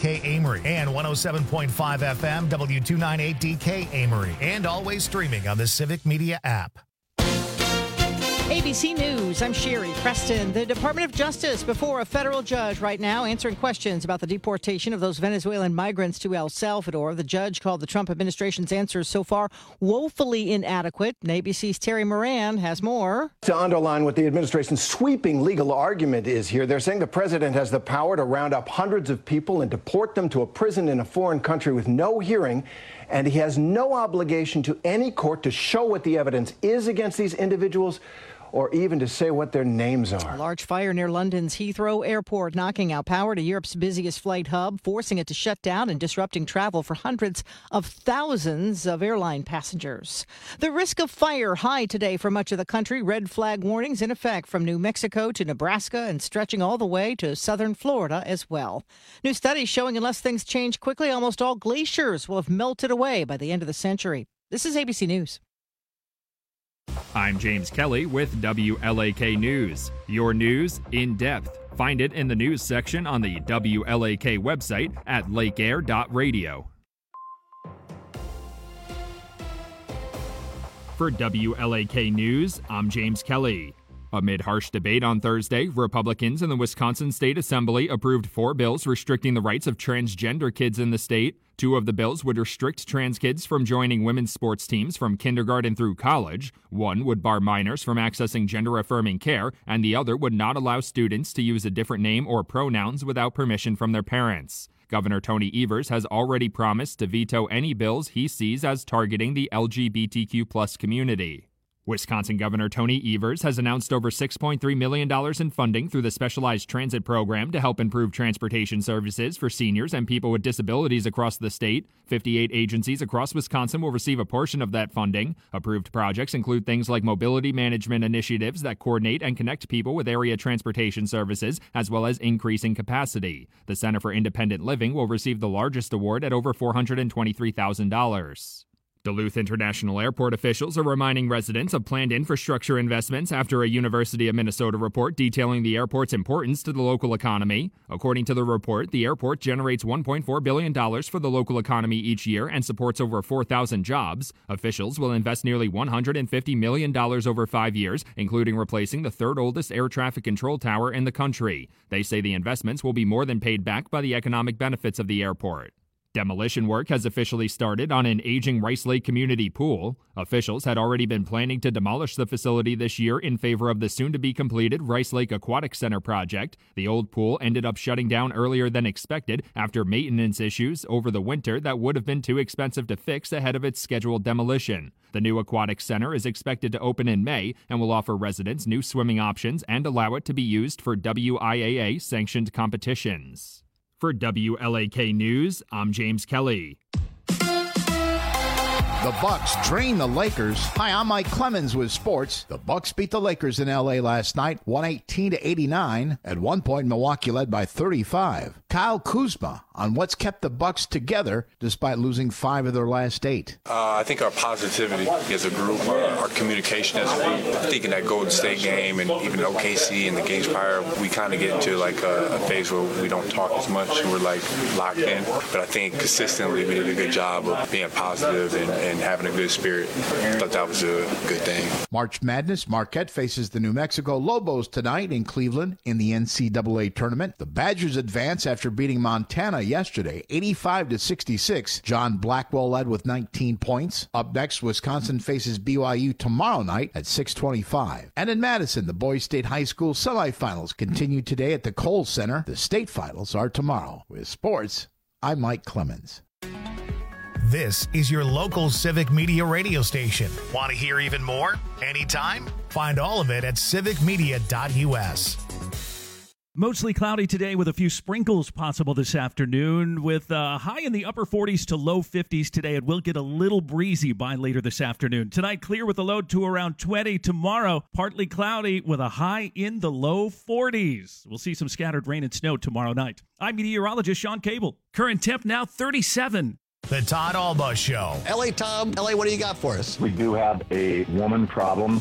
WLAK Amory and 107.5 FM W298DK Amory, and always streaming on the Civic Media app. ABC News, I'm Sherry Preston. The Department of Justice before a federal judge right now answering questions about the deportation of those Venezuelan migrants to El Salvador. The judge called the Trump administration's answers so far woefully inadequate. And ABC's Terry Moran has more. To underline what the administration's sweeping legal argument is here, they're saying the president has the power to round up hundreds of people and deport them to a prison in a foreign country with no hearing. And he has no obligation to any court to show what the evidence is against these individuals, or even to say what their names are. A large fire near London's Heathrow Airport knocking out power to Europe's busiest flight hub, forcing it to shut down and disrupting travel for hundreds of thousands of airline passengers. The risk of fire high today for much of the country. Red flag warnings in effect from New Mexico to Nebraska and stretching all the way to southern Florida as well. New studies showing unless things change quickly, almost all glaciers will have melted away by the end of the century. This is ABC News. I'm James Kelly with WLAK News. Your news in depth. Find it in the news section on the WLAK website at lakeair.radio. For WLAK News, I'm James Kelly. Amid harsh debate on Thursday, Republicans in the Wisconsin State Assembly approved 4 bills restricting the rights of transgender kids in the state. 2 of the bills would restrict trans kids from joining women's sports teams from kindergarten through college. 1 would bar minors from accessing gender-affirming care, and the other would not allow students to use a different name or pronouns without permission from their parents. Governor Tony Evers has already promised to veto any bills he sees as targeting the LGBTQ+ community. Wisconsin Governor Tony Evers has announced over $6.3 million in funding through the Specialized Transit Program to help improve transportation services for seniors and people with disabilities across the state. 58 agencies across Wisconsin will receive a portion of that funding. Approved projects include things like mobility management initiatives that coordinate and connect people with area transportation services, as well as increasing capacity. The Center for Independent Living will receive the largest award at over $423,000. Duluth International Airport officials are reminding residents of planned infrastructure investments after a University of Minnesota report detailing the airport's importance to the local economy. According to the report, the airport generates $1.4 billion for the local economy each year and supports over 4,000 jobs. Officials will invest nearly $150 million over 5 years, including replacing the third oldest air traffic control tower in the country. They say the investments will be more than paid back by the economic benefits of the airport. Demolition work has officially started on an aging Rice Lake community pool. Officials had already been planning to demolish the facility this year in favor of the soon-to-be-completed Rice Lake Aquatic Center project. The old pool ended up shutting down earlier than expected after maintenance issues over the winter that would have been too expensive to fix ahead of its scheduled demolition. The new aquatic center is expected to open in May and will offer residents new swimming options and allow it to be used for WIAA-sanctioned competitions. For WLAK News, I'm James Kelly. The Bucks drain the Lakers. Hi, I'm Mike Clemens with sports. The Bucks beat the Lakers in L.A. last night, 118-89. At one point, Milwaukee led by 35. Kyle Kuzma on what's kept the Bucks together despite losing 5 of their last 8. I think our positivity as a group, our communication as a group. I think in that Golden State game and even OKC and the games prior, we kind of get into like a phase where we don't talk as much. We're like locked in. But I think consistently we did a good job of being positive and having a good spirit. I thought that was a good thing. March Madness, Marquette faces the New Mexico Lobos tonight in Cleveland in the NCAA tournament. The Badgers advance after beating Montana yesterday, 85-66. John Blackwell led with 19 points. Up next, Wisconsin faces BYU tomorrow night at 6:25. And in Madison, the Boys State High School semifinals continue today at the Kohl Center. The state finals are tomorrow. With sports, I'm Mike Clemens. This is your local Civic Media radio station. Want to hear even more? Anytime? Find all of it at civicmedia.us. Mostly cloudy today with a few sprinkles possible this afternoon with high in the upper 40s to low 50s today. It will get a little breezy by later this afternoon. Tonight, clear with a low to around 20. Tomorrow, partly cloudy with a high in the low 40s. We'll see some scattered rain and snow tomorrow night. I'm meteorologist Sean Cable. Current temp now 37. The Todd Alba Show. L.A. Tom, L.A., what do you got for us? We do have a woman problem in this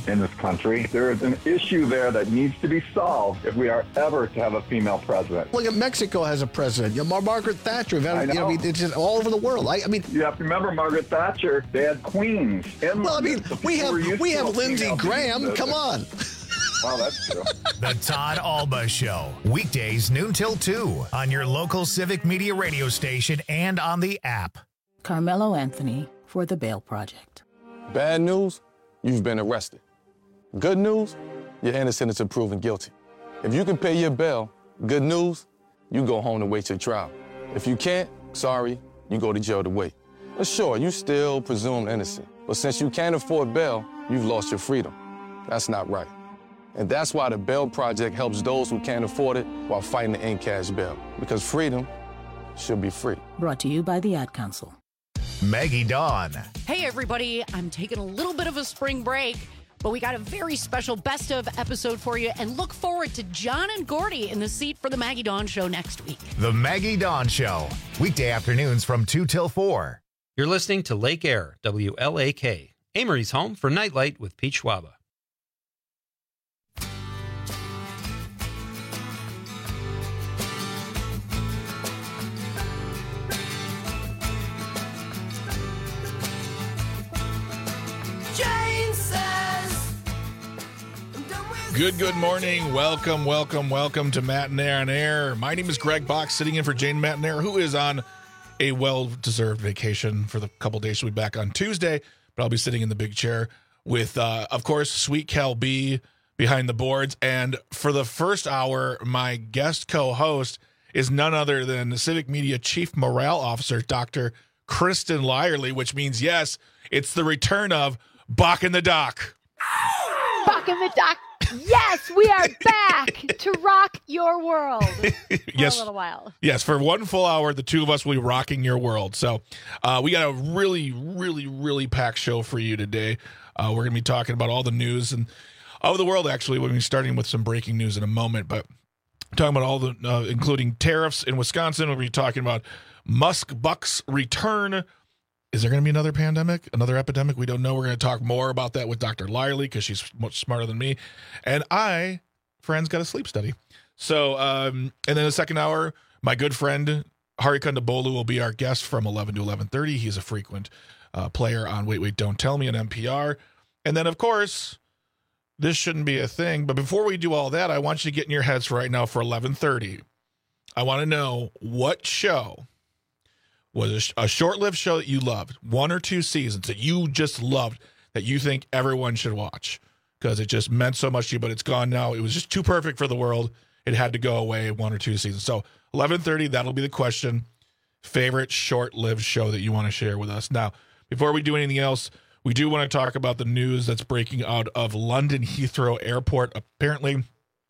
country. There is an issue there that needs to be solved if we are ever to have a female president. Look at Mexico has a president. Margaret Thatcher. I know. It's just all over the world. You have to remember Margaret Thatcher. They had queens. We have Lindsey Graham. Come on. Well, that's true. The Todd Alba Show. Weekdays noon till 2 on your local Civic Media radio station and on the app. Carmelo Anthony for the Bail Project. Bad news, you've been arrested. Good news, you're innocent until proven guilty. If you can pay your bail, good news, you go home to wait your trial. If you can't, sorry, you go to jail to wait. But sure, you still presumed innocent. But since you can't afford bail, you've lost your freedom. That's not right. And that's why the Bail Project helps those who can't afford it while fighting to end cash bail. Because freedom should be free. Brought to you by the Ad Council. Maggie Dawn. Hey, everybody. I'm taking a little bit of a spring break, but we got a very special best of episode for you, and look forward to John and Gordy in the seat for the Maggie Dawn Show next week. The Maggie Dawn Show. Weekday afternoons from 2 till 4. You're listening to Lake Air, WLAK, Amory's home for Nightlight with Pete Schwaba. Good morning. Welcome to Matinee on Air. My name is Greg Box, sitting in for Jane Matinee, who is on a well-deserved vacation for the couple days. She'll be back on Tuesday, but I'll be sitting in the big chair with, of course, Sweet Cal B behind the boards. And for the first hour, my guest co-host is none other than the Civic Media Chief Morale Officer, Dr. Kristen Lyerly, which means, yes, it's the return of Bach in the Dock. Bach in the Dock. Yes, we are back to rock your world for yes, a little while. Yes, for one full hour, the two of us will be rocking your world. So we got a really packed show for you today. We're going to be talking about all the news and of the world, actually. We'll be starting with some breaking news in a moment, but talking about all the, including tariffs in Wisconsin. We'll be talking about Musk Bucks return. Is there going to be another pandemic, another epidemic? We don't know. We're going to talk more about that with Dr. Lyerly because she's much smarter than me. And friends, got a sleep study. So, and then the second hour, my good friend Hari Kondabolu will be our guest from 11 to 11:30. He's a frequent player on Wait, Don't Tell Me on NPR. And then, of course, this shouldn't be a thing. But before we do all that, I want you to get in your heads right now for 11:30. I want to know what show was a short-lived show that you loved, 1 or 2 seasons that you just loved, that you think everyone should watch because it just meant so much to you, but it's gone now. It was just too perfect for the world. It had to go away, 1 or 2 seasons. So 11:30, that'll be the question. Favorite short-lived show that you want to share with us. Now, before we do anything else, we do want to talk about the news that's breaking out of London Heathrow Airport. Apparently,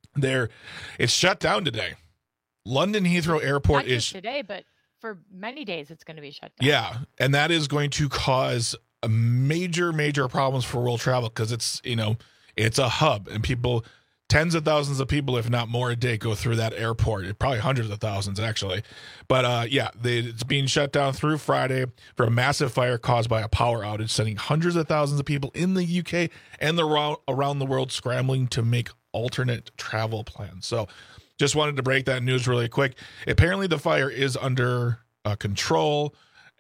it's shut down today. London Heathrow Airport Not just today, but for many days it's going to be shut down. Yeah, and that is going to cause a major problems for world travel because it's a hub and people, tens of thousands of people, if not more a day, go through that airport. Probably hundreds of thousands actually. But it's being shut down through Friday for a massive fire caused by a power outage, sending hundreds of thousands of people in the UK and around the world scrambling to make alternate travel plans. So just wanted to break that news really quick. Apparently, the fire is under control,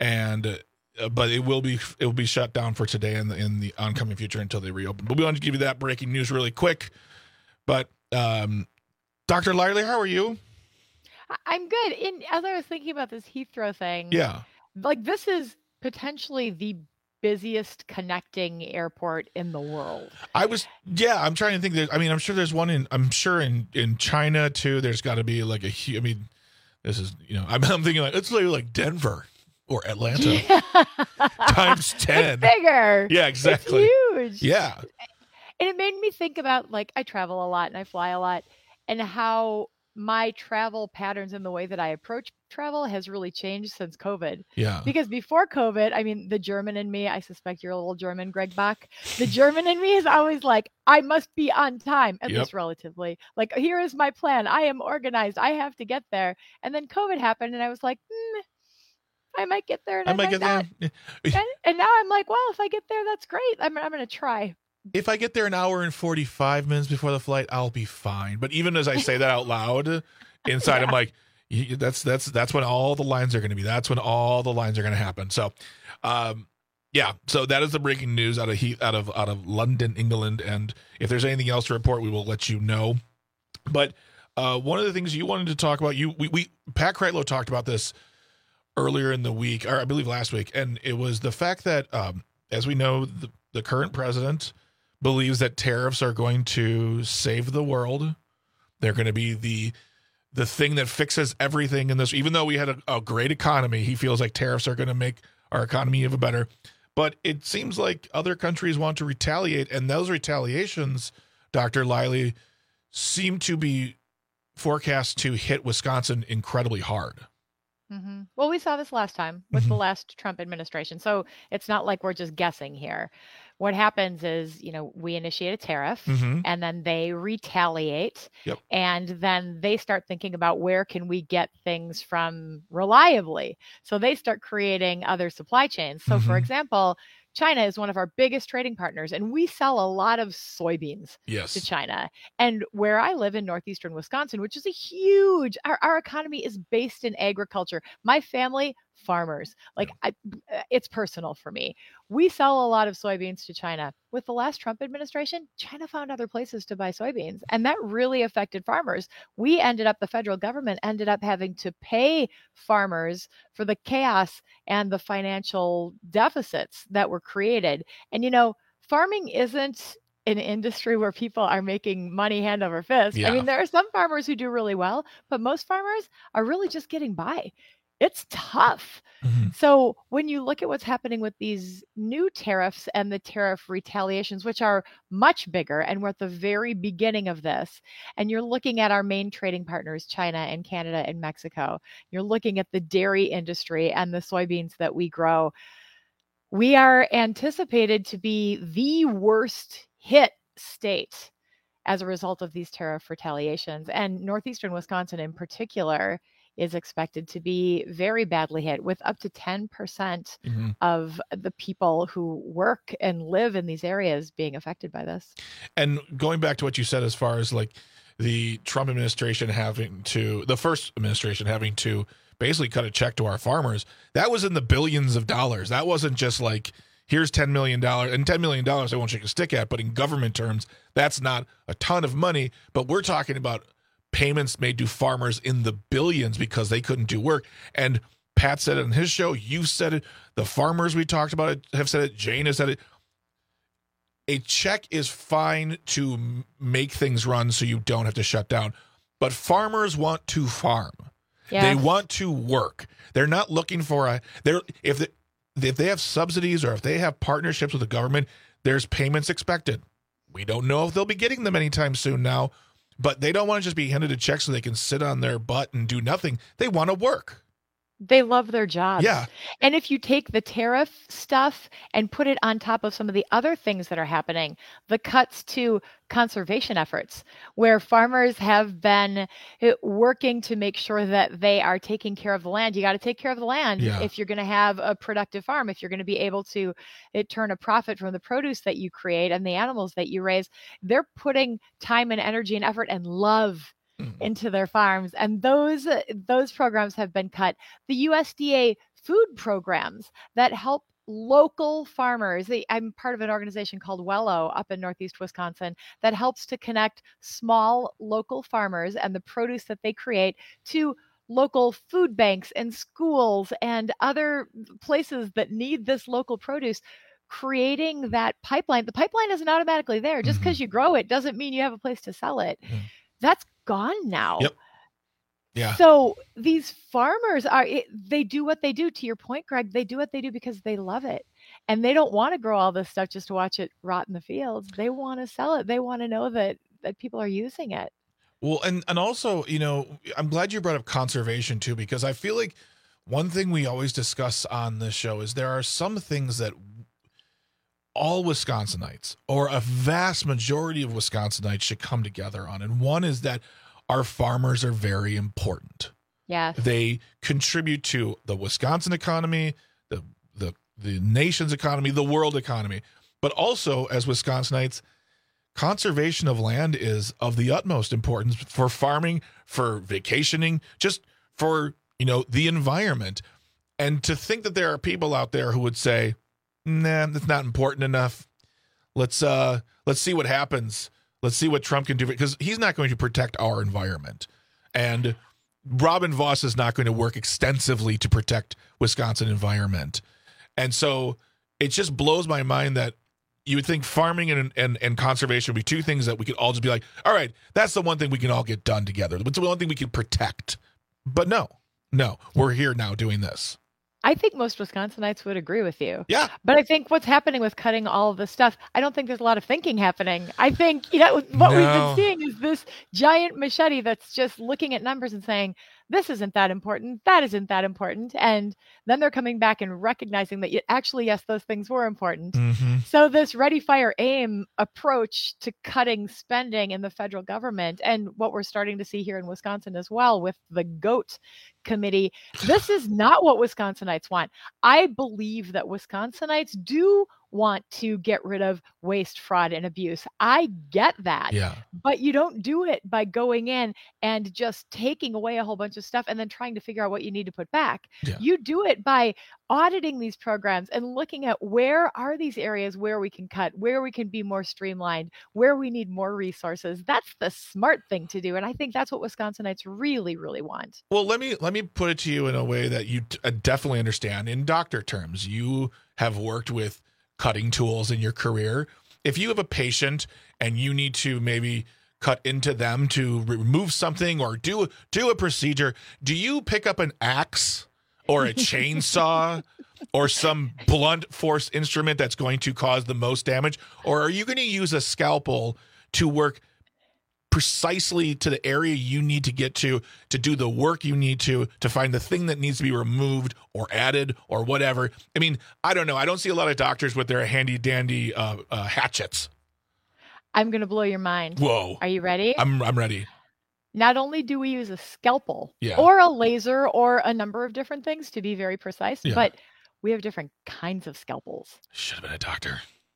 but it will be shut down for today and in the oncoming future until they reopen. But we wanted to give you that breaking news really quick. But Dr. Lyerly, how are you? I'm good. As I was thinking about this Heathrow thing, this is potentially the busiest connecting airport in the world. I'm trying to think. I'm sure there's one in China too. There's got to be this is, I'm thinking it's like Denver or Atlanta times 10. It's bigger. Yeah, exactly. It's huge. Yeah. And it made me think about, I travel a lot and I fly a lot, and how my travel patterns and the way that I approach travel has really changed since COVID. Yeah. Because before COVID, the German in me, I suspect you're a little German, Greg Bach. The German in me is always I must be on time, at least relatively. Here is my plan. I am organized. I have to get there. And then COVID happened and I was like, I might get there and I might not. And now I'm well, if I get there, that's great. I'm going to try. if I get there an hour and 45 minutes before the flight, I'll be fine. But even as I say that out loud, inside I'm like, that's when all the lines are going to be. That's when all the lines are going to happen. So, yeah. So that is the breaking news out of London, England. And if there's anything else to report, we will let you know. But one of the things you wanted to talk about, Pat Kreitlow talked about this earlier in the week, or I believe last week, and it was the fact that, as we know, the current president believes that tariffs are going to save the world. They're going to be the thing that fixes everything in this. Even though we had a great economy, he feels like tariffs are going to make our economy even better. But it seems like other countries want to retaliate, and those retaliations, Dr. Liley, seem to be forecast to hit Wisconsin incredibly hard. Mm-hmm. Well, we saw this last time with the last Trump administration. So it's not like we're just guessing here. What happens is, we initiate a tariff and then they retaliate. Yep. And then they start thinking about where can we get things from reliably. So they start creating other supply chains. So for example, China is one of our biggest trading partners, and we sell a lot of soybeans to China. And where I live in northeastern Wisconsin, which is our economy is based in agriculture. My family, farmers. It's personal for me. We sell a lot of soybeans to China. With the last Trump administration, China found other places to buy soybeans, and that really affected farmers. The federal government ended up having to pay farmers for the chaos and the financial deficits that were created. And, farming isn't an industry where people are making money hand over fist. Yeah. I mean, there are some farmers who do really well, but most farmers are really just getting by. It's tough. So when you look at what's happening with these new tariffs and the tariff retaliations, which are much bigger, and we're at the very beginning of this, and you're looking at our main trading partners, China and Canada and Mexico, you're looking at the dairy industry and the soybeans that we grow, we are anticipated to be the worst hit state as a result of these tariff retaliations. And northeastern Wisconsin in particular is expected to be very badly hit, with up to 10% of the people who work and live in these areas being affected by this. And going back to what you said, as far as like the Trump administration the first administration having to basically cut a check to our farmers, that was in the billions of dollars. That wasn't just like, here's $10 million, and $10 million I won't shake a stick at, but in government terms, that's not a ton of money. But we're talking about payments made to farmers in the billions because they couldn't do work. And Pat said it on his show. You said it. The farmers we talked about it have said it. Jane has said it. A check is fine to make things run so you don't have to shut down. But farmers want to farm. Yes. They want to work. They're not looking for if they have subsidies or if they have partnerships with the government, there's payments expected. We don't know if they'll be getting them anytime soon now. But they don't want to just be handed a check so they can sit on their butt and do nothing. They want to work. They love their jobs. Yeah. And if you take the tariff stuff and put it on top of some of the other things that are happening, the cuts to conservation efforts, where farmers have been working to make sure that they are taking care of the land. You got to take care of the land if you're going to have a productive farm, if you're going to be able to turn a profit from the produce that you create and the animals that you raise. They're putting time and energy and effort and love into their farms, and those programs have been cut. The USDA food programs that help local farmers. I'm part of an organization called Wello up in Northeast Wisconsin that helps to connect small local farmers and the produce that they create to local food banks and schools and other places that need this local produce. Creating that pipeline. The pipeline isn't automatically there. Just because you grow it doesn't mean you have a place to sell it. That's gone now. Yep. Yeah. So these farmers they do what they do. To your point, Greg, they do what they do because they love it. And they don't want to grow all this stuff just to watch it rot in the fields. They want to sell it. They want to know that people are using it. Well, and also, I'm glad you brought up conservation too, because I feel like one thing we always discuss on this show is there are some things that all Wisconsinites, or a vast majority of Wisconsinites, should come together on. And one is that our farmers are very important. Yes. They contribute to the Wisconsin economy, the nation's economy, the world economy. But also, as Wisconsinites, conservation of land is of the utmost importance for farming, for vacationing, just for, the environment. And to think that there are people out there who would say, nah, that's not important enough. Let's see what happens. Let's see what Trump can do, because he's not going to protect our environment. And Robin Vos is not going to work extensively to protect Wisconsin environment. And so it just blows my mind that you would think farming and conservation would be two things that we could all just be like, all right, that's the one thing we can all get done together. It's the one thing we can protect. But no, we're here now doing this. I think most Wisconsinites would agree with you. Yeah. But I think what's happening with cutting all of this stuff, I don't think there's a lot of thinking happening. I think, what we've been seeing is this giant machete that's just looking at numbers and saying, this isn't that important, that isn't that important. And then they're coming back and recognizing that actually, yes, those things were important. Mm-hmm. So this ready, fire, aim approach to cutting spending in the federal government, and what we're starting to see here in Wisconsin as well with the GOAT committee, this is not what Wisconsinites want. I believe that Wisconsinites do want to get rid of waste, fraud, and abuse. I get that. Yeah. But you don't do it by going in and just taking away a whole bunch of stuff and then trying to figure out what you need to put back. Yeah. You do it by auditing these programs and looking at where are these areas where we can cut, where we can be more streamlined, where we need more resources. That's the smart thing to do. And I think that's what Wisconsinites really, really want. Well, let me put it to you in a way that you definitely understand. In doctor terms, you have worked with cutting tools in your career. If you have a patient and you need to maybe cut into them to remove something or do a procedure, do you pick up an axe or a chainsaw or some blunt force instrument that's going to cause the most damage? Or are you going to use a scalpel to work precisely to the area you need to get to do the work you need to find the thing that needs to be removed or added or whatever? I mean, I don't know. I don't see a lot of doctors with their handy dandy hatchets. I'm going to blow your mind. Whoa. Are you ready? I'm ready. Not only do we use a scalpel Yeah. or a laser or a number of different things to be very precise, Yeah. but we have different kinds of scalpels. Should have been a doctor.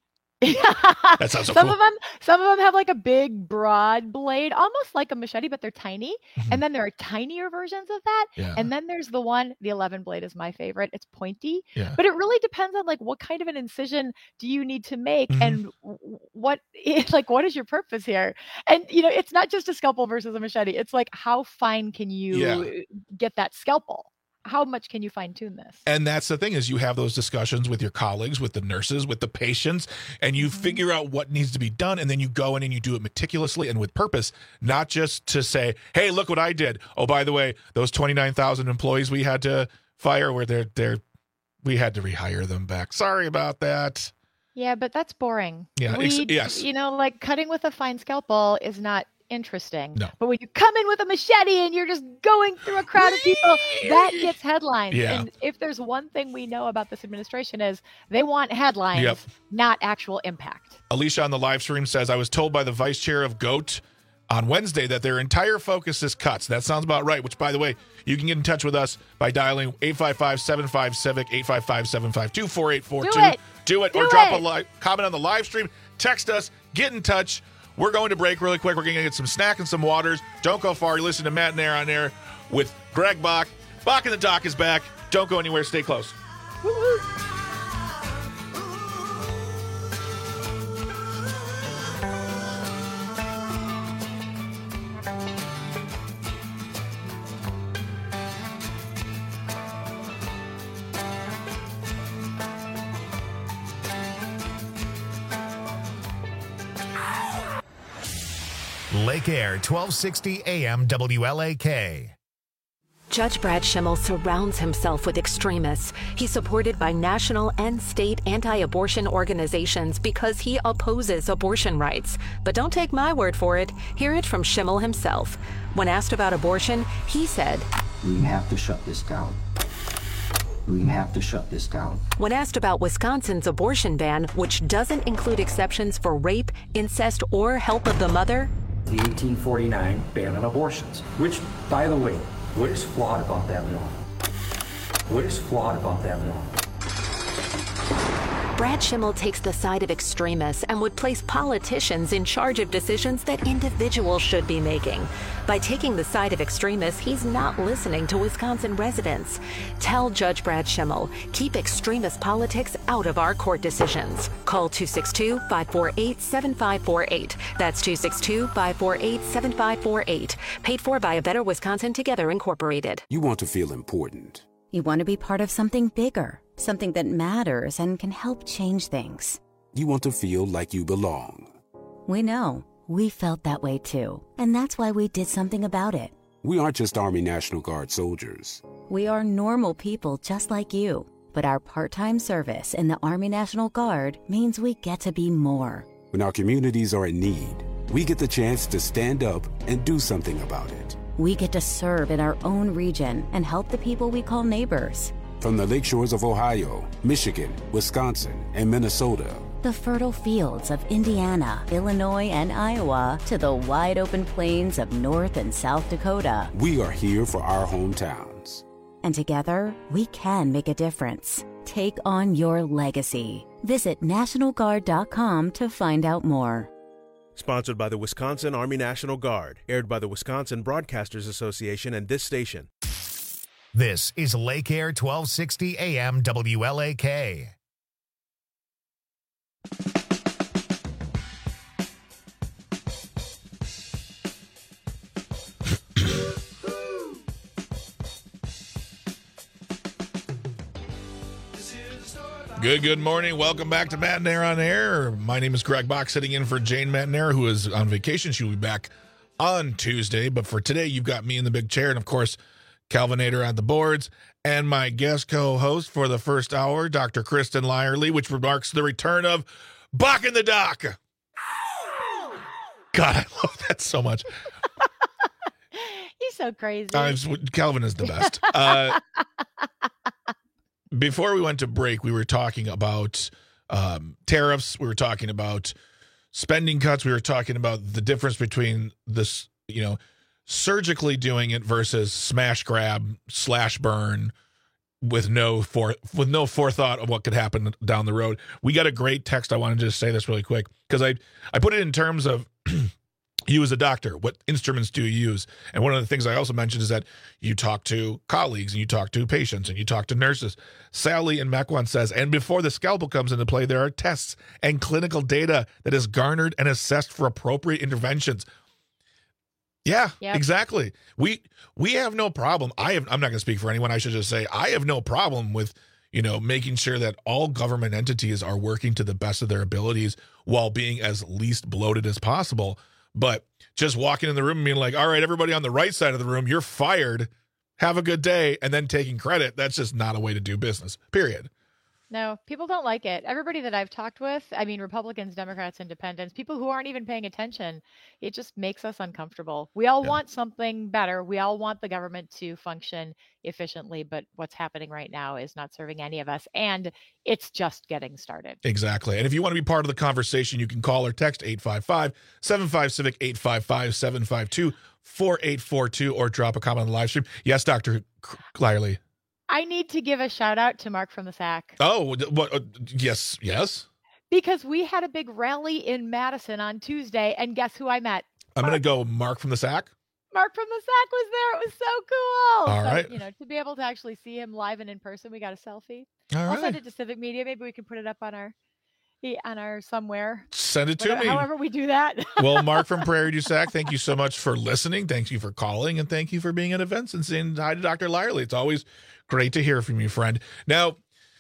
That sounds so some cool. of them have like a big broad blade, almost like a machete, but they're tiny. Mhm. And then there are tinier versions of that. Yeah. And then there's the 11 blade is my favorite. It's pointy, Yeah. but it really depends on like what kind of an incision do you need to make Mhm. and what is your purpose here? And it's not just a scalpel versus a machete. It's like how fine can you get that scalpel? How much can you fine tune this? And that's the thing, is you have those discussions with your colleagues, with the nurses, with the patients, and you figure out what needs to be done, and then you go in and you do it meticulously and with purpose, not just to say, hey, look what I did. Oh, by the way, those 29,000 employees we had to fire, we had to rehire them back. Sorry about that. Yeah, but that's boring. Yeah, yes. Like cutting with a fine scalpel is not interesting. No. But when you come in with a machete and you're just going through a crowd of people, that gets headlines. Yeah. And if there's one thing we know about this administration is they want headlines, Yep. not actual impact. Alicia on the live stream says, I was told by the vice chair of GOAT on Wednesday that their entire focus is cuts. That sounds about right, which, by the way, you can get in touch with us by dialing 855-75-CIVIC, 855-752-4842. Do it. Or drop a comment on the live stream. Text us. Get in touch. We're going to break really quick. We're going to get some snack and some waters. Don't go far. You listen to Matt and Air on Air with Greg Bach. Bach and the Doc is back. Don't go anywhere. Stay close. Woo-hoo. Lake Air, 1260 AM WLAK. Judge Brad Schimmel surrounds himself with extremists. He's supported by national and state anti-abortion organizations because he opposes abortion rights. But don't take my word for it. Hear it from Schimmel himself. When asked about abortion, he said, "We have to shut this down. We have to shut this down." When asked about Wisconsin's abortion ban, which doesn't include exceptions for rape, incest, or help of the mother, The 1849 ban on abortions, which, by the way, what is flawed about that law? What is flawed about that law? Brad Schimmel takes the side of extremists and would place politicians in charge of decisions that individuals should be making. By taking the side of extremists, he's not listening to Wisconsin residents. Tell Judge Brad Schimmel, keep extremist politics out of our court decisions. Call 262-548-7548. That's 262-548-7548. Paid for by A Better Wisconsin Together Incorporated. You want to feel important. You want to be part of something bigger, something that matters and can help change things. You want to feel like you belong. We know. We felt that way too. And that's why we did something about it. We aren't just Army National Guard soldiers. We are normal people just like you. But our part-time service in the Army National Guard means we get to be more. When our communities are in need, we get the chance to stand up and do something about it. We get to serve in our own region and help the people we call neighbors. From the lakeshores of Ohio, Michigan, Wisconsin, and Minnesota. The fertile fields of Indiana, Illinois, and Iowa to the wide open plains of North and South Dakota. We are here for our hometowns. And together, we can make a difference. Take on your legacy. Visit NationalGuard.com to find out more. Sponsored by the Wisconsin Army National Guard. Aired by the Wisconsin Broadcasters Association and this station. This is Lake Air 1260 AM WLAK. Good morning. Welcome back to Matt and Air on Air. My name is Greg Bach, sitting in for Jane Matt-Nair, who is on vacation. She'll be back on Tuesday. But for today, you've got me in the big chair, and of course, Calvinator on the boards, and my guest co-host for the first hour, Dr. Kristen Lyerly, which marks the return of Bach in the Dock. God, I love that so much. He's so crazy. Calvin is the best. Before we went to break, we were talking about tariffs. We were talking about spending cuts. We were talking about the difference between this, surgically doing it versus smash grab / burn with no forethought of what could happen down the road. We got a great text. I want to just say this really quick because I put it in terms of you as a doctor. What instruments do you use? And one of the things I also mentioned is that you talk to colleagues and you talk to patients and you talk to nurses. Sally in Mequon says, and before the scalpel comes into play, there are tests and clinical data that is garnered and assessed for appropriate interventions. Yeah, yep. Exactly. We have no problem. I'm not going to speak for anyone. I should just say I have no problem with, making sure that all government entities are working to the best of their abilities while being as least bloated as possible. But just walking in the room and being like, all right, everybody on the right side of the room, you're fired. Have a good day. And then taking credit. That's just not a way to do business, period. No, people don't like it. Everybody that I've talked with, Republicans, Democrats, Independents, people who aren't even paying attention, it just makes us uncomfortable. We all want something better. We all want the government to function efficiently, but what's happening right now is not serving any of us, and it's just getting started. Exactly. And if you want to be part of the conversation, you can call or text 855-75-CIVIC, 855-752-4842, or drop a comment on the live stream. Yes, Dr. Lyerly. I need to give a shout out to Mark from the SAC. Oh, what? Yes. Because we had a big rally in Madison on Tuesday, and guess who I met? I'm going to go Mark from the SAC. Mark from the SAC was there. It was so cool. All right. To be able to actually see him live and in person, we got a selfie. All I'll send it to Civic Media. Maybe we can put it up on our somewhere. Send it to me. However we do that. Well, Mark from Prairie du Sac, thank you so much for listening. Thank you for calling, and thank you for being at events and saying hi to Dr. Lyerly. It's always great to hear from you, friend. Now,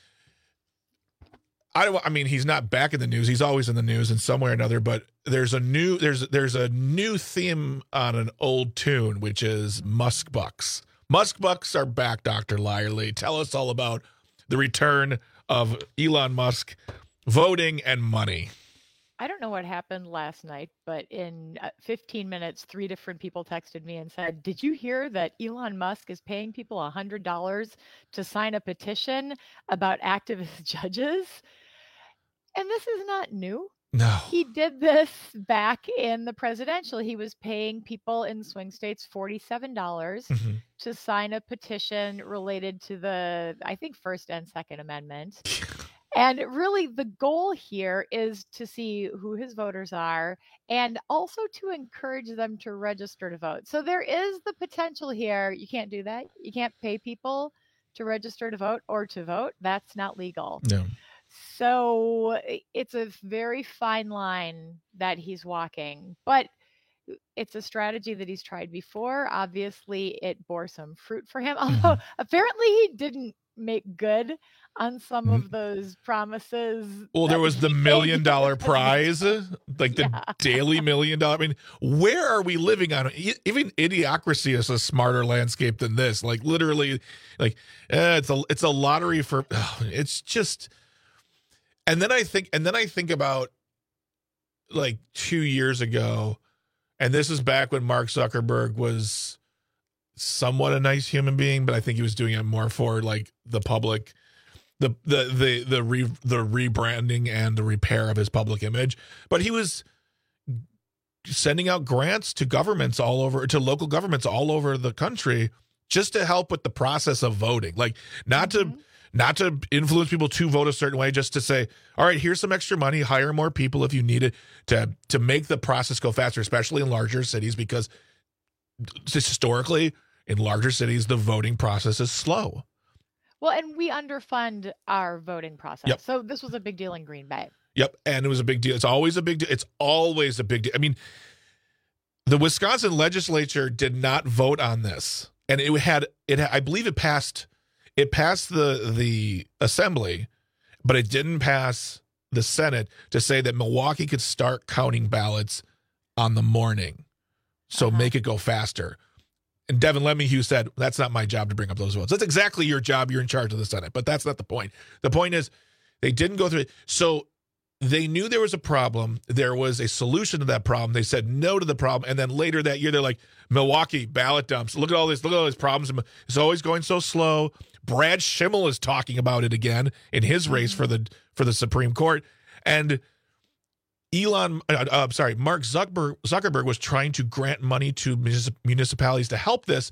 he's not back in the news. He's always in the news in some way or another, but there's a new theme on an old tune, which is Musk Bucks. Musk Bucks are back, Dr. Lyerly. Tell us all about the return of Elon Musk, voting, and money. I don't know what happened last night, but in 15 minutes, 3 different people texted me and said, did you hear that Elon Musk is paying people $100 to sign a petition about activist judges? And this is not new. No. He did this back in the presidential. He was paying people in swing states $47 to sign a petition related to the, I think, First and Second Amendment. And really, the goal here is to see who his voters are and also to encourage them to register to vote. So there is the potential here. You can't do that. You can't pay people to register to vote or to vote. That's not legal. No. So it's a very fine line that he's walking. But it's a strategy that he's tried before. Obviously, it bore some fruit for him. Although apparently he didn't make good on some of those promises. Well, there was the $1 million prize, like the daily $1 million. I mean, where are we living on? Even Idiocracy is a smarter landscape than this. Like literally, like it's a lottery for. It's just. And then I think about like 2 years ago, and this is back when Mark Zuckerberg was somewhat a nice human being, but I think he was doing it more for like the public. The rebranding and the repair of his public image, but he was sending out grants to governments all over, to local governments all over the country, just to help with the process of voting. Like not to influence people to vote a certain way, just to say, all right, here's some extra money, hire more people if you need it to make the process go faster, especially in larger cities, because historically in larger cities the voting process is slow. Well, and we underfund our voting process. Yep. So this was a big deal in Green Bay. Yep, and it was a big deal. It's always a big deal. It's always a big deal. I mean, the Wisconsin legislature did not vote on this, and I believe it passed the assembly, but it didn't pass the Senate to say that Milwaukee could start counting ballots on the morning. So make it go faster. And Devin Lemahue said, that's not my job to bring up those votes. That's exactly your job. You're in charge of the Senate, but that's not the point. The point is they didn't go through it. So they knew there was a problem. There was a solution to that problem. They said no to the problem. And then later that year, they're like, Milwaukee ballot dumps. Look at all this. Look at all these problems. It's always going so slow. Brad Schimmel is talking about it again in his race for the Supreme Court. And Mark Zuckerberg was trying to grant money to municipalities to help this.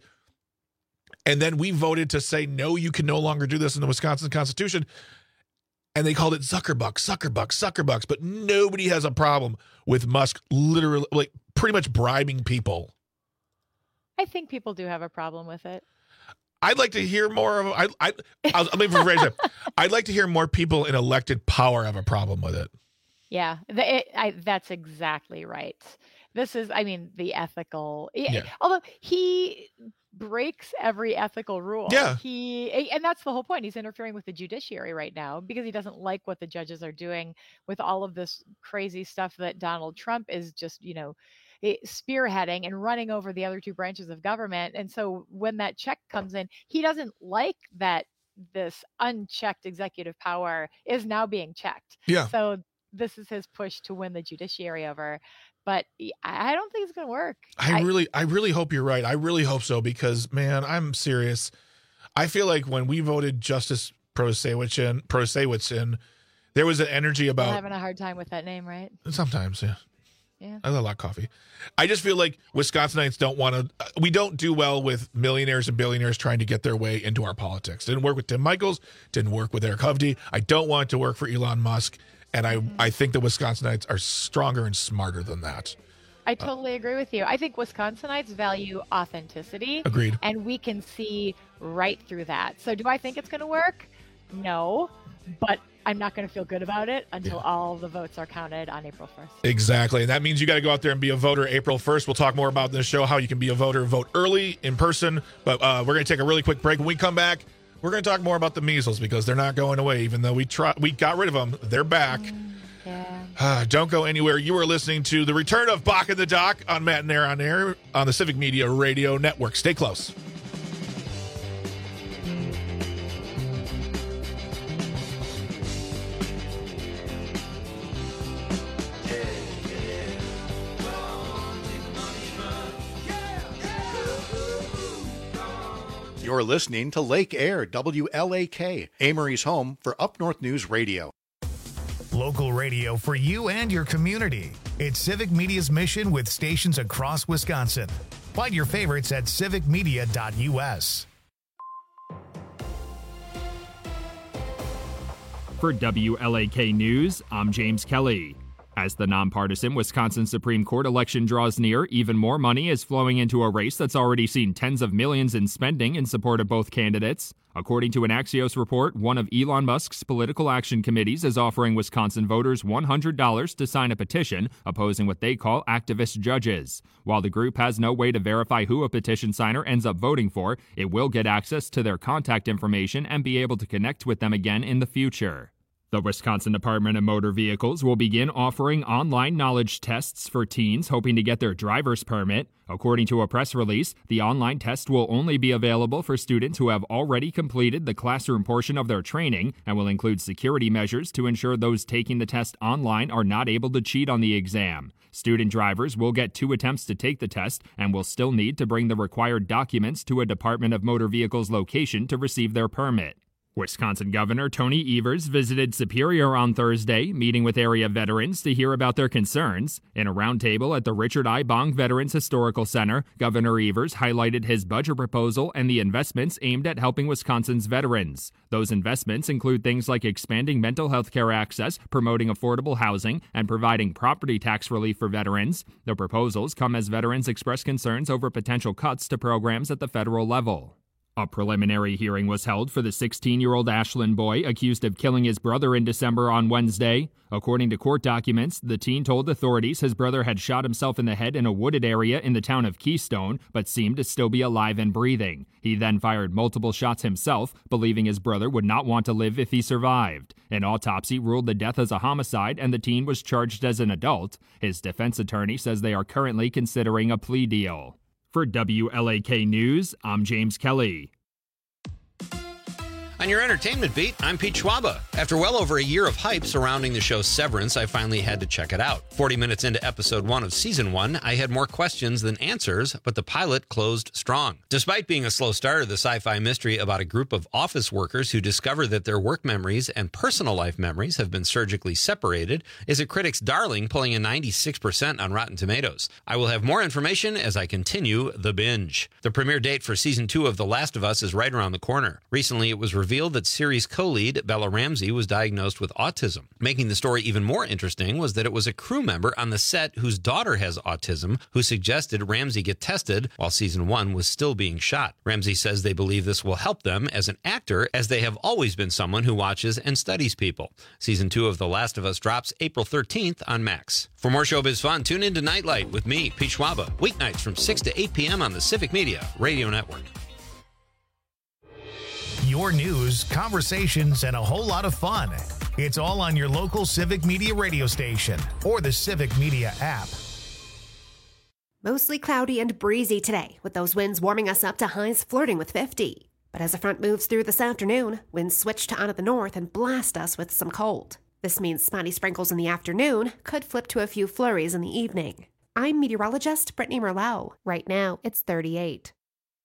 And then we voted to say, no, you can no longer do this in the Wisconsin Constitution. And they called it Zuckerbucks. But nobody has a problem with Musk literally, like, pretty much bribing people. I think people do have a problem with it. I'd like to hear more of. I'd like to hear more people in elected power have a problem with it. Yeah, that's exactly right. This is, the ethical. Yeah. Although he breaks every ethical rule. Yeah. And that's the whole point. He's interfering with the judiciary right now because he doesn't like what the judges are doing with all of this crazy stuff that Donald Trump is just, spearheading and running over the other two branches of government. And so when that check comes in, he doesn't like that this unchecked executive power is now being checked. Yeah. So this is his push to win the judiciary over. But I don't think it's going to work. I really hope you're right. I really hope so, because, man, I'm serious. I feel like when we voted Justice Protasiewicz in, there was an energy about... You're having a hard time with that name, right? Sometimes, yeah. Yeah. I like coffee. I just feel like Wisconsinites don't want to... We don't do well with millionaires and billionaires trying to get their way into our politics. Didn't work with Tim Michels. Didn't work with Eric Hovde. I don't want it to work for Elon Musk. And I think the Wisconsinites are stronger and smarter than that. I totally agree with you. I think Wisconsinites value authenticity. Agreed. And we can see right through that. So do I think it's going to work? No. But I'm not going to feel good about it until all the votes are counted on April 1st. Exactly. And that means you got to go out there and be a voter April 1st. We'll talk more about this show, how you can be a voter, vote early, in person. But we're going to take a really quick break. When we come back, we're going to talk more about the measles, because they're not going away. Even though we got rid of them, they're back. Don't go anywhere. You are listening to the return of Bach and the Doc on Matt and Aaron on Air on the Civic Media Radio Network. Stay close. You're listening to Lake Air, WLAK, Amory's home for Up North News Radio. Local radio for you and your community. It's Civic Media's mission with stations across Wisconsin. Find your favorites at civicmedia.us. For WLAK News, I'm James Kelly. As the nonpartisan Wisconsin Supreme Court election draws near, even more money is flowing into a race that's already seen tens of millions in spending in support of both candidates. According to an Axios report, one of Elon Musk's political action committees is offering Wisconsin voters $100 to sign a petition opposing what they call activist judges. While the group has no way to verify who a petition signer ends up voting for, it will get access to their contact information and be able to connect with them again in the future. The Wisconsin Department of Motor Vehicles will begin offering online knowledge tests for teens hoping to get their driver's permit. According to a press release, the online test will only be available for students who have already completed the classroom portion of their training and will include security measures to ensure those taking the test online are not able to cheat on the exam. Student drivers will get 2 attempts to take the test and will still need to bring the required documents to a Department of Motor Vehicles location to receive their permit. Wisconsin Governor Tony Evers visited Superior on Thursday, meeting with area veterans to hear about their concerns. In a roundtable at the Richard I. Bong Veterans Historical Center, Governor Evers highlighted his budget proposal and the investments aimed at helping Wisconsin's veterans. Those investments include things like expanding mental health care access, promoting affordable housing, and providing property tax relief for veterans. The proposals come as veterans express concerns over potential cuts to programs at the federal level. A preliminary hearing was held for the 16-year-old Ashland boy accused of killing his brother in December on Wednesday. According to court documents, the teen told authorities his brother had shot himself in the head in a wooded area in the town of Keystone, but seemed to still be alive and breathing. He then fired multiple shots himself, believing his brother would not want to live if he survived. An autopsy ruled the death as a homicide, and the teen was charged as an adult. His defense attorney says they are currently considering a plea deal. For WLAK News, I'm James Kelly. On your entertainment beat, I'm Pete Schwaba. After well over a year of hype surrounding the show Severance, I finally had to check it out. 40 minutes into episode 1 of season 1, I had more questions than answers, but the pilot closed strong. Despite being a slow starter, the sci-fi mystery about a group of office workers who discover that their work memories and personal life memories have been surgically separated is a critic's darling, pulling a 96% on Rotten Tomatoes. I will have more information as I continue the binge. The premiere date for season 2 of The Last of Us is right around the corner. Recently, it was revealed that series co-lead Bella Ramsey was diagnosed with autism. Making the story even more interesting was that it was a crew member on the set whose daughter has autism who suggested Ramsey get tested while season 1 was still being shot. Ramsey says they believe this will help them as an actor, as they have always been someone who watches and studies people. Season 2 of The Last of Us drops April 13th on Max. For more showbiz fun, tune into Nightlight with me, Pete Schwaba, weeknights from 6 to 8 p.m. on the Civic Media Radio Network. Your news, conversations, and a whole lot of fun. It's all on your local Civic Media radio station or the Civic Media app. Mostly cloudy and breezy today, with those winds warming us up to highs flirting with 50. But as the front moves through this afternoon, winds switch to out of the north and blast us with some cold. This means spotty sprinkles in the afternoon could flip to a few flurries in the evening. I'm meteorologist Brittany Merlot. Right now, it's 38.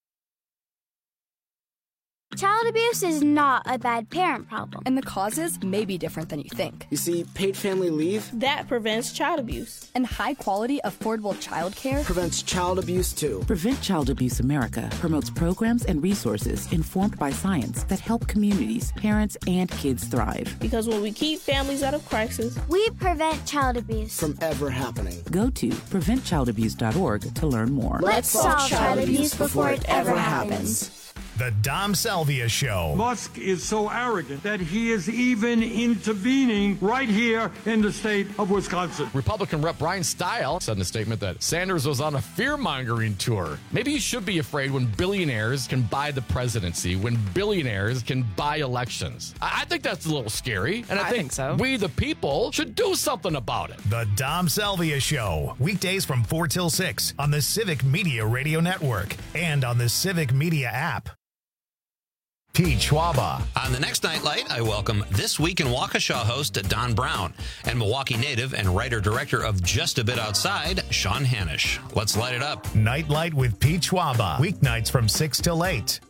Child abuse is not a bad parent problem. And the causes may be different than you think. You see, paid family leave, that prevents child abuse. And high-quality, affordable child care prevents child abuse, too. Prevent Child Abuse America promotes programs and resources informed by science that help communities, parents, and kids thrive. Because when we keep families out of crisis, we prevent child abuse from ever happening. Go to preventchildabuse.org to learn more. Let's solve child abuse before it ever happens. The Dom Salvia Show. Musk is so arrogant that he is even intervening right here in the state of Wisconsin. Republican Rep. Brian Stile said in a statement that Sanders was on a fear-mongering tour. Maybe you should be afraid when billionaires can buy the presidency, when billionaires can buy elections. I think that's a little scary, and I think so. We, the people, should do something about it. The Dom Salvia Show. Weekdays from 4 till 6 on the Civic Media Radio Network and on the Civic Media app. Pete Schwaba. On the next Nightlight, I welcome This Week in Waukesha host Don Brown and Milwaukee native and writer-director of Just a Bit Outside, Sean Hanisch. Let's light it up. Nightlight with Pete Schwaba. Weeknights from 6 till 8.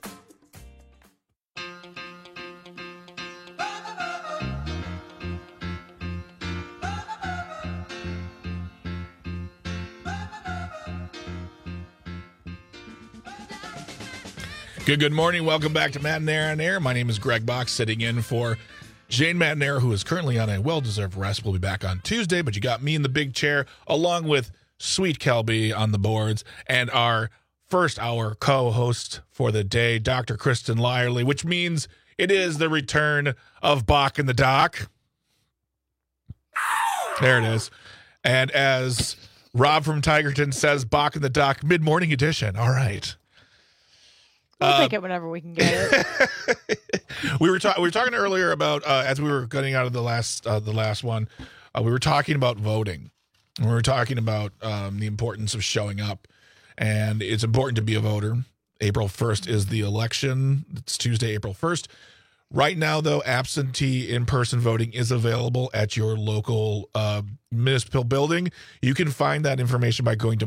Good morning. Welcome back to Matt and Aaron on Air. My name is Greg Box, sitting in for Jane Matinera, who is currently on a well-deserved rest, will be back on Tuesday, but you got me in the big chair, along with Sweet Kelby on the boards, and our first hour co-host for the day, Dr. Kristen Lyerly, which means it is the return of Bach in the Doc. There it is. And as Rob from Tigerton says, Bach in the Doc, mid-morning edition. All right. We'll take it whenever we can get it. We were talking earlier about as we were getting out of the last one, we were talking about voting. We were talking about the importance of showing up, and it's important to be a voter. April 1st is the election. It's Tuesday, April 1st. Right now, though, absentee in-person voting is available at your local municipal building. You can find that information by going to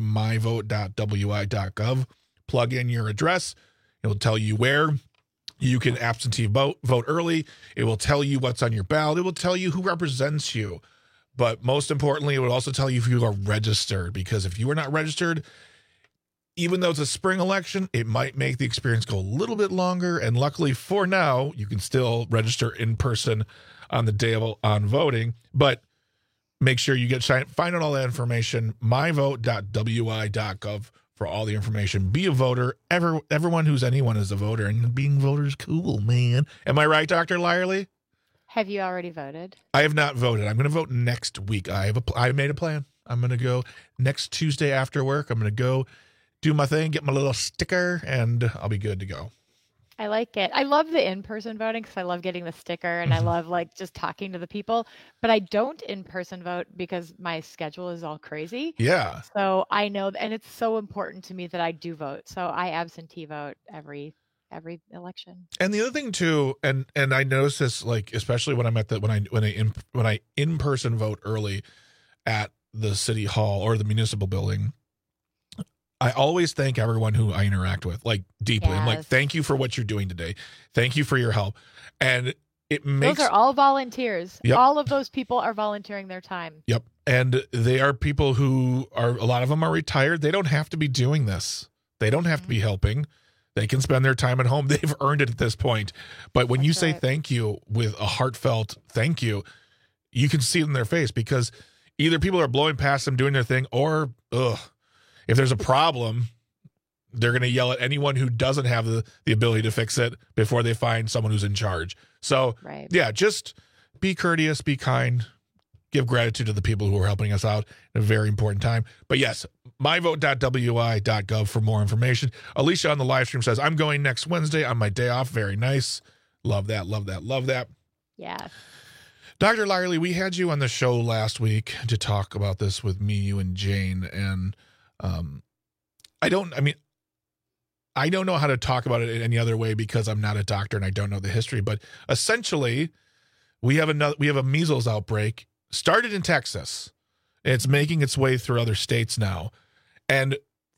myvote.wi.gov. Plug in your address. It will tell you where you can absentee vote early. It will tell you what's on your ballot. It will tell you who represents you. But most importantly, it will also tell you if you are registered, because if you are not registered, even though it's a spring election, it might make the experience go a little bit longer. And luckily for now, you can still register in person on the day on voting. But make sure you find out all that information, myvote.wi.gov. For all the information. Be a voter. Everyone who's anyone is a voter, and being voter is cool, man. Am I right, Dr. Lyerly? Have you already voted? I have not voted. I'm going to vote next week. I made a plan. I'm going to go next Tuesday after work. I'm going to go do my thing, get my little sticker, and I'll be good to go. I like it. I love the in-person voting because I love getting the sticker and I love just talking to the people, but I don't in-person vote because my schedule is all crazy. Yeah. So I know, and it's so important to me that I do vote. So I absentee vote every election. And the other thing too, and I notice this, especially when I'm at when I in-person vote early at the city hall or the municipal building, I always thank everyone who I interact with, deeply. Yes. I'm like, thank you for what you're doing today. Thank you for your help. And it makes... Those are all volunteers. Yep. All of those people are volunteering their time. Yep. And they are people who a lot of them are retired. They don't have to be doing this. They don't have to be helping. They can spend their time at home. They've earned it at this point. But when you say thank you with a heartfelt thank you, you can see it in their face, because either people are blowing past them doing their thing, or, if there's a problem, they're going to yell at anyone who doesn't have the ability to fix it before they find someone who's in charge. So, yeah, just be courteous, be kind, give gratitude to the people who are helping us out in a very important time. But yes, myvote.wi.gov for more information. Alicia on the live stream says, I'm going next Wednesday on my day off. Very nice. Love that, love that, love that. Yeah. Dr. Lyerly, we had you on the show last week to talk about this with me, you, and Jane, and I don't know how to talk about it in any other way because I'm not a doctor and I don't know the history, but essentially we have a measles outbreak started in Texas. It's making its way through other states now. And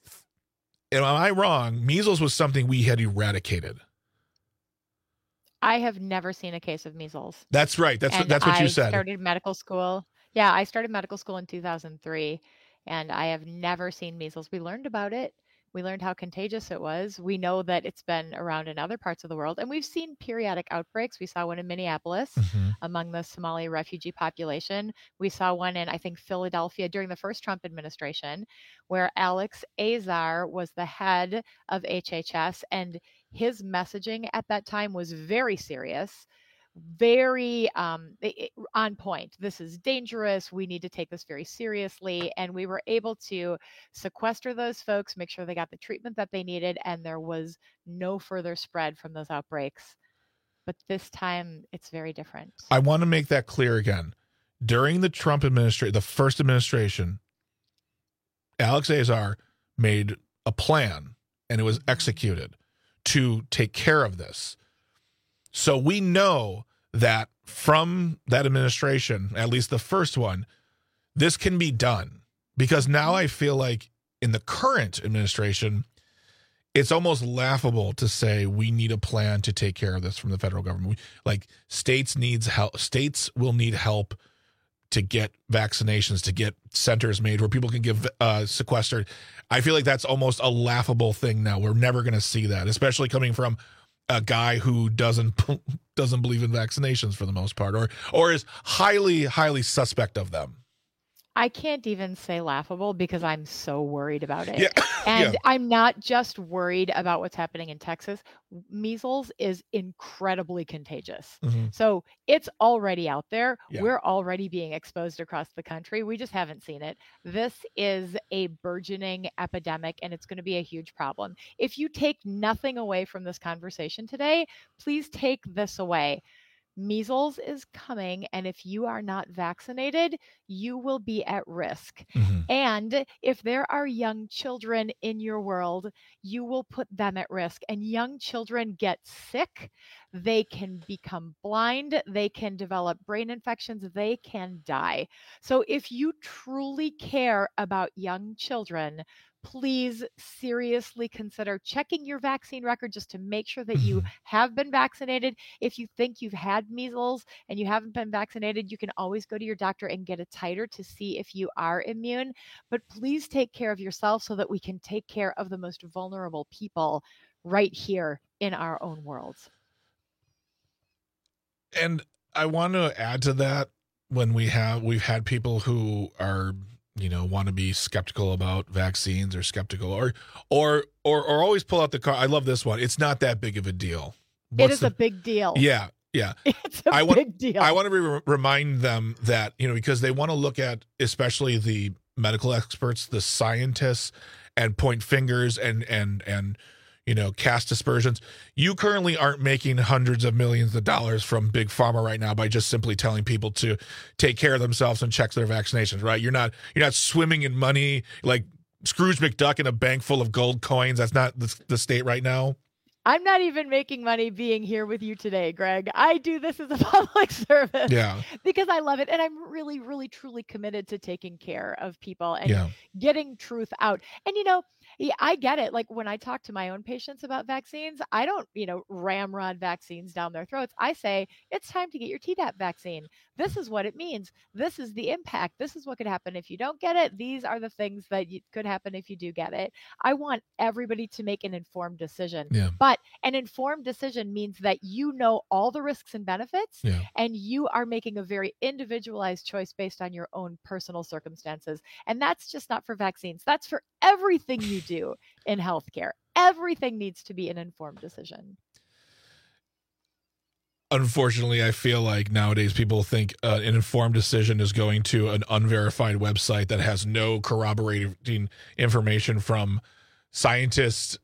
am I wrong? Measles was something we had eradicated. I have never seen a case of measles. That's right. That's what you said. I started medical school. Yeah, I started medical school in 2003. And I have never seen measles. We learned about it. We learned how contagious it was. We know that it's been around in other parts of the world. And we've seen periodic outbreaks. We saw one in Minneapolis among the Somali refugee population. We saw one in, I think, Philadelphia during the first Trump administration, where Alex Azar was the head of HHS. And his messaging at that time was very serious. Very on point. This is dangerous. We need to take this very seriously. And we were able to sequester those folks, make sure they got the treatment that they needed, and there was no further spread from those outbreaks. But this time, it's very different. I want to make that clear again. During the Trump administration, the first administration, Alex Azar made a plan, and it was executed to take care of this. So we know that from that administration, at least the first one, this can be done. Because now I feel like in the current administration, it's almost laughable to say we need a plan to take care of this from the federal government. States needs help. States will need help to get vaccinations, to get centers made where people can get sequestered. I feel like that's almost a laughable thing now. We're never going to see that, especially coming from a guy who doesn't believe in vaccinations for the most part, or is highly suspect of them. I can't even say laughable because I'm so worried about it. Yeah. And I'm not just worried about what's happening in Texas. Measles is incredibly contagious. Mm-hmm. So it's already out there. Yeah. We're already being exposed across the country. We just haven't seen it. This is a burgeoning epidemic, and it's going to be a huge problem. If you take nothing away from this conversation today, please take this away. Measles is coming, and if you are not vaccinated, you will be at risk. Mm-hmm. And if there are young children in your world, you will put them at risk. And young children get sick. They can become blind. They can develop brain infections. They can die. So if you truly care about young children, please seriously consider checking your vaccine record just to make sure that you have been vaccinated. If you think you've had measles and you haven't been vaccinated, you can always go to your doctor and get a titer to see if you are immune. But please take care of yourself so that we can take care of the most vulnerable people right here in our own worlds. And I want to add to that, when we've had people who are, want to be skeptical about vaccines or skeptical or always pull out the car. I love this one. It's not that big of a deal. It is a big deal. Yeah. It's a big deal. I want to remind them that, because they want to look at, especially the medical experts, the scientists, and point fingers and cast aspersions. You currently aren't making hundreds of millions of dollars from Big Pharma right now by just simply telling people to take care of themselves and check their vaccinations, right? You're not swimming in money like Scrooge McDuck in a bank full of gold coins. That's not the state right now. I'm not even making money being here with you today, Greg. I do this as a public service because I love it. And I'm really, really, truly committed to taking care of people and getting truth out. And, I get it. Like when I talk to my own patients about vaccines, I don't, ramrod vaccines down their throats. I say, it's time to get your Tdap vaccine. This is what it means. This is the impact. This is what could happen if you don't get it. These are the things that could happen if you do get it. I want everybody to make an informed decision. But an informed decision means that you know all the risks and benefits, and you are making a very individualized choice based on your own personal circumstances. And that's just not for vaccines. That's for everything you do in healthcare. Everything needs to be an informed decision. Unfortunately, I feel like nowadays people think an informed decision is going to an unverified website that has no corroborating information from scientists,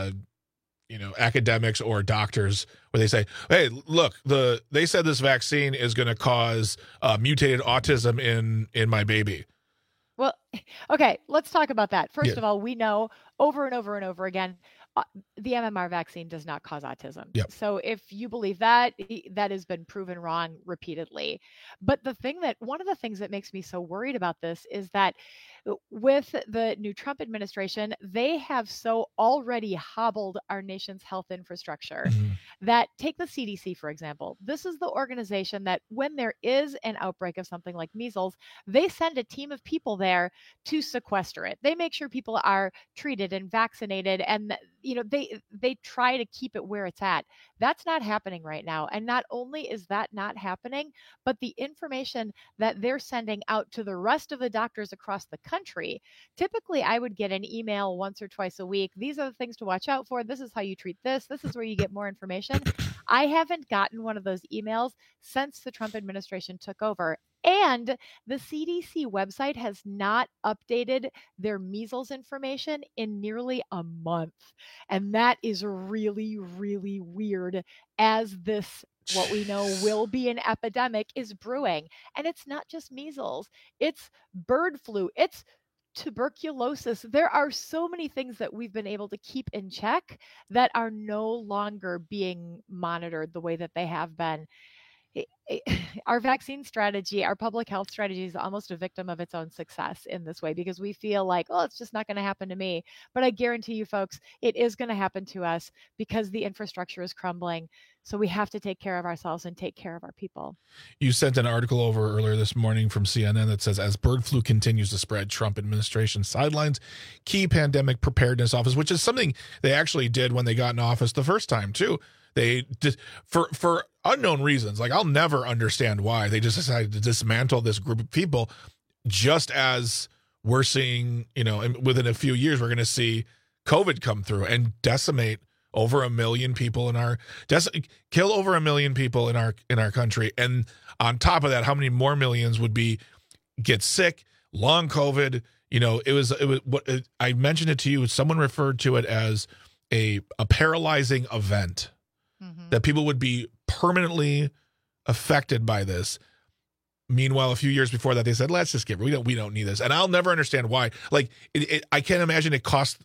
academics or doctors, where they say, hey, look, they said this vaccine is going to cause mutated autism in my baby. Well, okay, let's talk about that. First of all, we know over and over and over again, the MMR vaccine does not cause autism. So if you believe that, that has been proven wrong repeatedly. But one of the things that makes me so worried about this is that with the new Trump administration, they have so already hobbled our nation's health infrastructure that, take the CDC, for example. This is the organization that when there is an outbreak of something like measles, they send a team of people there to sequester it. They make sure people are treated and vaccinated, and they try to keep it where it's at. That's not happening right now. And not only is that not happening, but the information that they're sending out to the rest of the doctors across the country, typically I would get an email once or twice a week. These are the things to watch out for. This is how you treat this. This is where you get more information. I haven't gotten one of those emails since the Trump administration took over. And the CDC website has not updated their measles information in nearly a month. And that is really, really weird, as this, what we know will be an epidemic, is brewing. And it's not just measles, it's bird flu, it's tuberculosis. There are so many things that we've been able to keep in check that are no longer being monitored the way that they have been. Our vaccine strategy, our public health strategy, is almost a victim of its own success in this way, because we feel like, oh, it's just not going to happen to me. But I guarantee you, folks, it is going to happen to us, because the infrastructure is crumbling. So we have to take care of ourselves and take care of our people. You sent an article over earlier this morning from CNN that says, as bird flu continues to spread, Trump administration sidelines key pandemic preparedness office, which is something they actually did when they got in office the first time, too. They just, for unknown reasons, like I'll never understand why they just decided to dismantle this group of people, just as we're seeing, within a few years, we're going to see COVID come through and decimate over 1 million people kill over 1 million people in our country. And on top of that, how many more millions would get sick, long COVID? It was what I mentioned it to you. Someone referred to it as a paralyzing event, that people would be permanently affected by this. Meanwhile, a few years before that, they said, let's just we don't need this. And I'll never understand why. Like, I can't imagine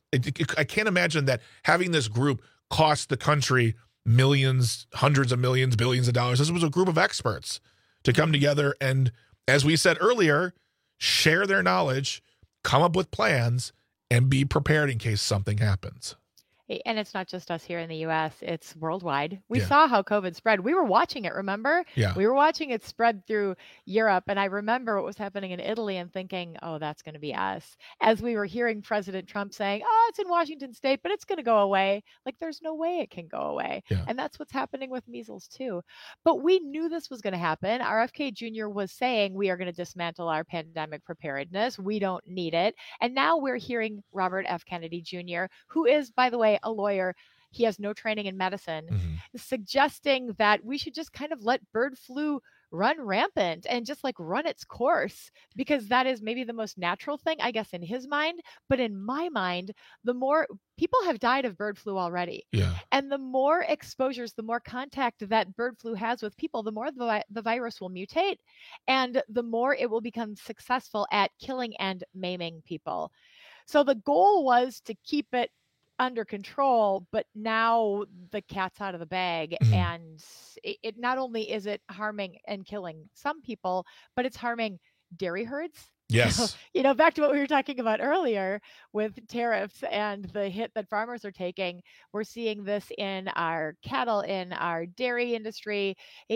I can't imagine that having this group cost the country millions, hundreds of millions, billions of dollars. This was a group of experts to come together and, as we said earlier, share their knowledge, come up with plans, and be prepared in case something happens. And it's not just us here in the U.S., it's worldwide. We saw how COVID spread. We were watching it, remember? Yeah. We were watching it spread through Europe. And I remember what was happening in Italy and thinking, oh, that's going to be us. As we were hearing President Trump saying, oh, it's in Washington State, but it's going to go away. Like, there's no way it can go away. Yeah. And that's what's happening with measles, too. But we knew this was going to happen. RFK Jr. was saying we are going to dismantle our pandemic preparedness. We don't need it. And now we're hearing Robert F. Kennedy Jr., who is, by the way, a lawyer. He has no training in medicine, suggesting that we should just kind of let bird flu run rampant and just like run its course, because that is maybe the most natural thing, I guess, in his mind. But in my mind, the more people have died of bird flu already. Yeah. And the more exposures, the more contact that bird flu has with people, the more the virus will mutate, and the more it will become successful at killing and maiming people. So the goal was to keep it under control, but now the cat's out of the bag, and it not only is it harming and killing some people, but it's harming dairy herds. Yes. Back to what we were talking about earlier with tariffs and the hit that farmers are taking. We're seeing this in our cattle, in our dairy industry.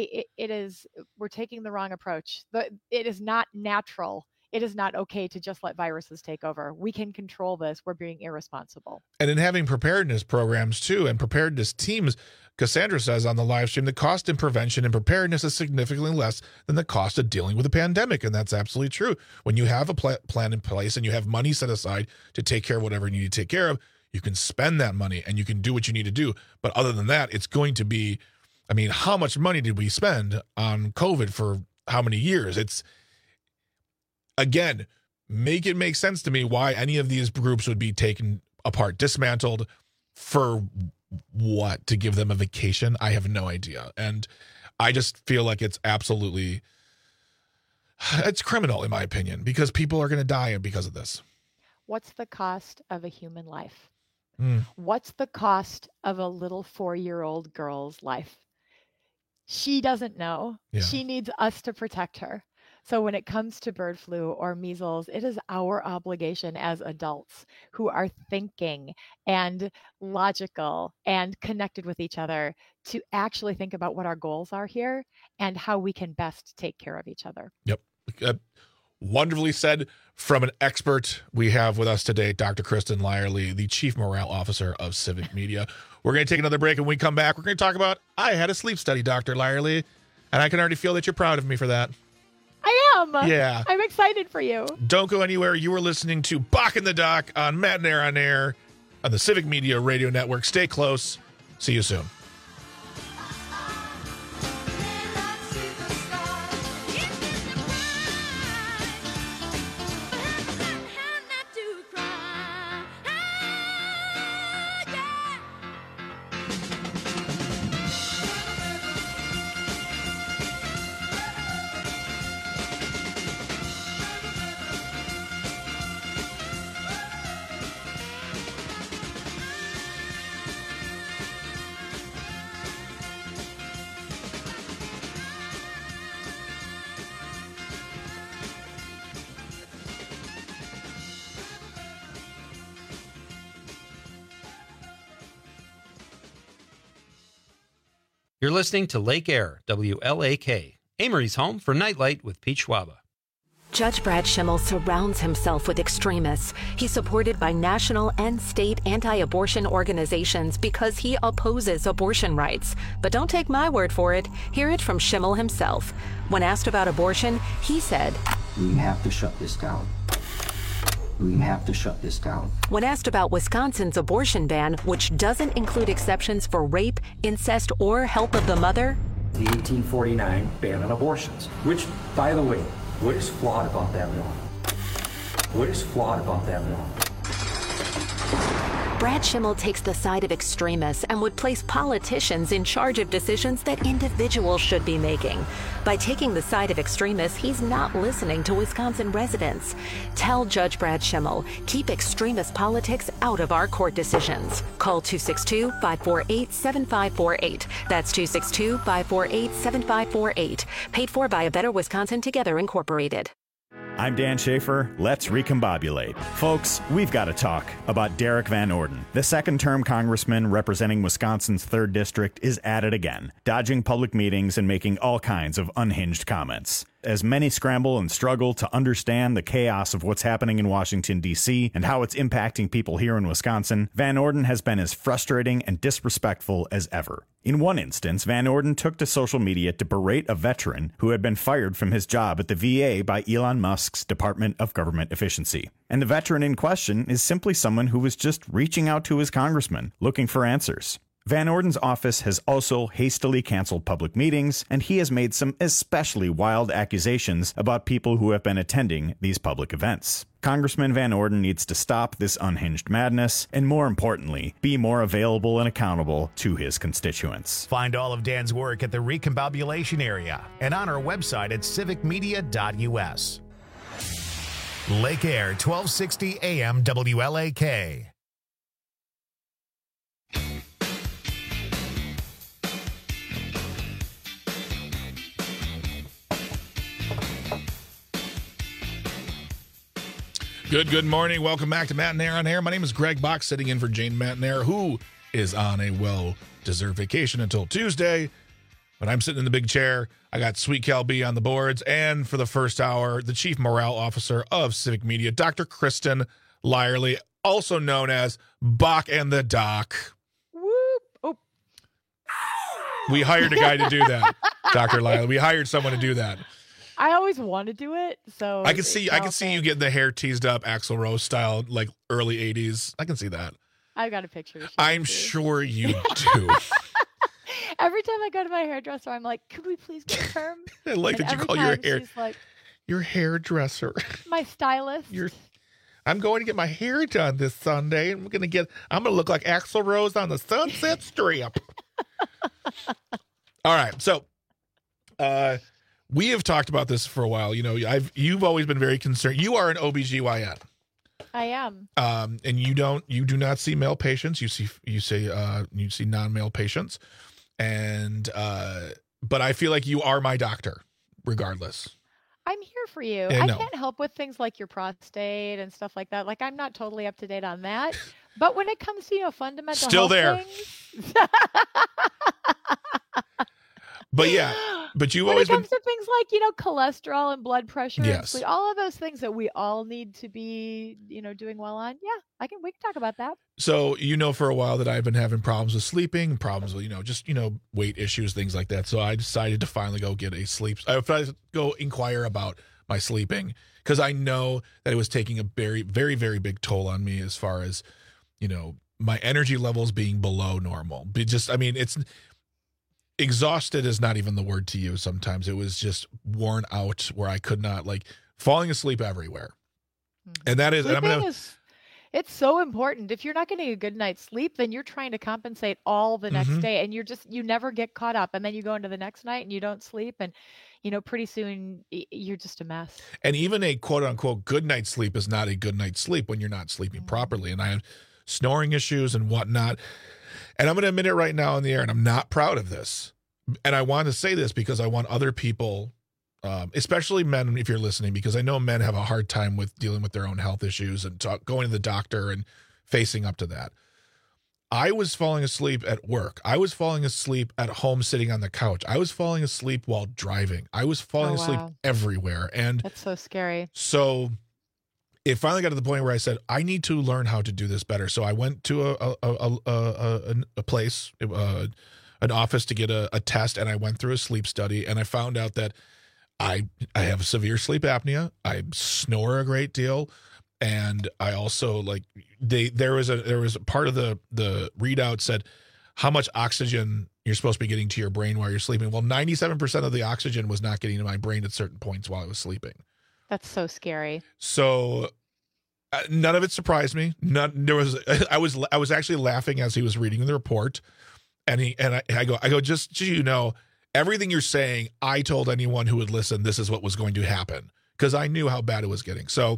We're taking the wrong approach. It is not natural. It is not okay to just let viruses take over. We can control this. We're being irresponsible. And in having preparedness programs too, and preparedness teams, Cassandra says on the live stream, the cost in prevention and preparedness is significantly less than the cost of dealing with a pandemic. And that's absolutely true. When you have a plan in place and you have money set aside to take care of whatever you need to take care of, you can spend that money and you can do what you need to do. But other than that, it's going to be, how much money did we spend on COVID for how many years? Again, make it make sense to me why any of these groups would be taken apart, dismantled, for what? To give them a vacation? I have no idea. And I just feel like it's criminal in my opinion, because people are going to die because of this. What's the cost of a human life? What's the cost of a little 4-year-old girl's life? She doesn't know. Yeah. She needs us to protect her. So when it comes to bird flu or measles, it is our obligation as adults who are thinking and logical and connected with each other to actually think about what our goals are here and how we can best take care of each other. Yep. Wonderfully said from an expert we have with us today, Dr. Kristen Lyerly, the Chief Morale Officer of Civic Media. We're going to take another break, and when we come back, we're going to talk about, I had a sleep study, Dr. Lyerly, and I can already feel that you're proud of me for that. I am. Yeah. I'm excited for you. Don't go anywhere. You are listening to Bach in the Dock on Matt and Air on Air on the Civic Media Radio Network. Stay close. See you soon. You're listening to Lake Air, WLAK, Amory's home for Nightlight with Pete Schwaba. Judge Brad Schimmel surrounds himself with extremists. He's supported by national and state anti-abortion organizations because he opposes abortion rights. But don't take my word for it. Hear it from Schimmel himself. When asked about abortion, he said, "We have to shut this down. We have to shut this down." When asked about Wisconsin's abortion ban, which doesn't include exceptions for rape, incest, or help of the mother, the 1849 ban on abortions, which, by the way, what is flawed about that law? What is flawed about that law? Brad Schimmel takes the side of extremists and would place politicians in charge of decisions that individuals should be making. By taking the side of extremists, he's not listening to Wisconsin residents. Tell Judge Brad Schimmel, keep extremist politics out of our court decisions. Call 262-548-7548. That's 262-548-7548. Paid for by A Better Wisconsin Together, Incorporated. I'm Dan Schaefer. Let's recombobulate. Folks, we've got to talk about Derek Van Orden. The second-term congressman representing Wisconsin's 3rd District is at it again, dodging public meetings and making all kinds of unhinged comments. As many scramble and struggle to understand the chaos of what's happening in Washington, D.C., and how it's impacting people here in Wisconsin, Van Orden has been as frustrating and disrespectful as ever. In one instance, Van Orden took to social media to berate a veteran who had been fired from his job at the VA by Elon Musk's Department of Government Efficiency. And the veteran in question is simply someone who was just reaching out to his congressman, looking for answers. Van Orden's office has also hastily canceled public meetings, and he has made some especially wild accusations about people who have been attending these public events. Congressman Van Orden needs to stop this unhinged madness, and more importantly, be more available and accountable to his constituents. Find all of Dan's work at the Recombobulation area and on our website at civicmedia.us. Lake Air, 1260 AM WLAK. Good morning. Welcome back to Matt and Air on Air. My name is Greg Bach, sitting in for Jane Matt, who is on a well-deserved vacation until Tuesday. But I'm sitting in the big chair. I got Sweet Cal B on the boards. And for the first hour, the Chief Morale Officer of Civic Media, Dr. Kristen Lyerly, also known as Bach and the Doc. Whoop. Oh. We hired a guy to do that, Dr. Lyerly. We hired someone to do that. I always want to do it, so I can see you getting the hair teased up Axl Rose style, like early 80s. I can see that. I've got a picture to show I'm sure you do. Every time I go to my hairdresser, I'm like, could we please get a perm? I like and that you call your hair she's like, your hairdresser. My stylist. I'm going to get my hair done this Sunday. I'm gonna look like Axl Rose on the Sunset Strip. All right, so we have talked about this for a while. You know, you've always been very concerned. You are an OBGYN. I am. And you do not see male patients. You see non-male patients. And but I feel like you are my doctor, regardless. I'm here for you. I can't help with things like your prostate and stuff like that. Like, I'm not totally up to date on that. But when it comes to, fundamental still health there. Things, But yeah, but you've when always it comes to things like, cholesterol and blood pressure, Yes. and sleep, all of those things that we all need to be, doing well on. Yeah, we can talk about that. So, for a while that I've been having problems with sleeping, problems with, just, weight issues, things like that. So I decided to finally go get a sleep. I go inquire about my sleeping because I know that it was taking a very, very, very big toll on me as far as, my energy levels being below normal. It's exhausted is not even the word to use. Sometimes it was just worn out where I could not, falling asleep everywhere. And that is, it's so important. If you're not getting a good night's sleep, then you're trying to compensate all the next day, and you never get caught up. And then you go into the next night and you don't sleep, and pretty soon you're just a mess. And even a quote unquote good night's sleep is not a good night's sleep when you're not sleeping properly. And I have snoring issues and whatnot. And I'm going to admit it right now on the air, and I'm not proud of this. And I want to say this because I want other people, especially men, if you're listening, because I know men have a hard time with dealing with their own health issues and going to the doctor and facing up to that. I was falling asleep at work. I was falling asleep at home sitting on the couch. I was falling asleep while driving. I was falling asleep everywhere. And that's so scary. So it finally got to the point where I said, I need to learn how to do this better. So I went to a place, an office to get a test, and I went through a sleep study, and I found out that I have severe sleep apnea. I snore a great deal. And I also there was a part of the readout said how much oxygen you're supposed to be getting to your brain while you're sleeping. Well, 97% of the oxygen was not getting to my brain at certain points while I was sleeping. That's so scary. So none of it surprised me. I was actually laughing as he was reading the report, and I go, just so you know, everything you're saying, I told anyone who would listen, this is what was going to happen, because I knew how bad it was getting. So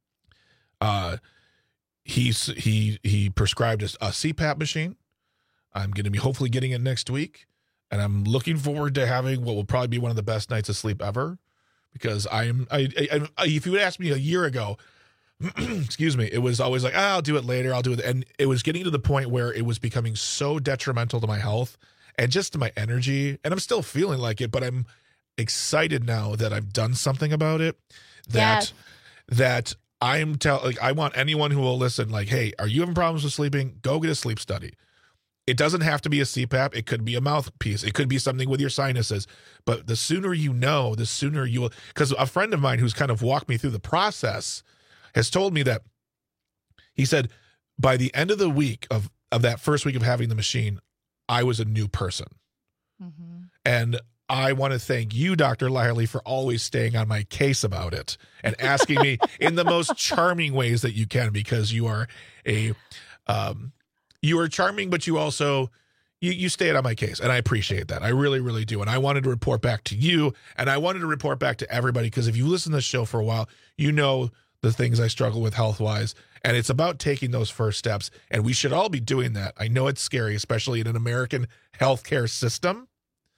he prescribed a CPAP machine. I'm going to be hopefully getting it next week, and I'm looking forward to having what will probably be one of the best nights of sleep ever, because if you would ask me a year ago, excuse me, it was always like, I'll do it later. I'll do it. And it was getting to the point where it was becoming so detrimental to my health and just to my energy. And I'm still feeling like it, but I'm excited now that I've done something about it. That I want anyone who will listen, like, hey, are you having problems with sleeping? Go get a sleep study. It doesn't have to be a CPAP. It could be a mouthpiece. It could be something with your sinuses. But the sooner you know, the sooner you will. Because a friend of mine who's kind of walked me through the process has told me that he said by the end of the week of that first week of having the machine, I was a new person. Mm-hmm. And I want to thank you, Dr. Lyerly, for always staying on my case about it and asking me in the most charming ways that you can, because you are you are charming, but you also, you stayed on my case, and I appreciate that. I really, really do. And I wanted to report back to you, and I wanted to report back to everybody, because if you listen to this show for a while, you know the things I struggle with health-wise, and it's about taking those first steps, and we should all be doing that. I know it's scary, especially in an American healthcare system,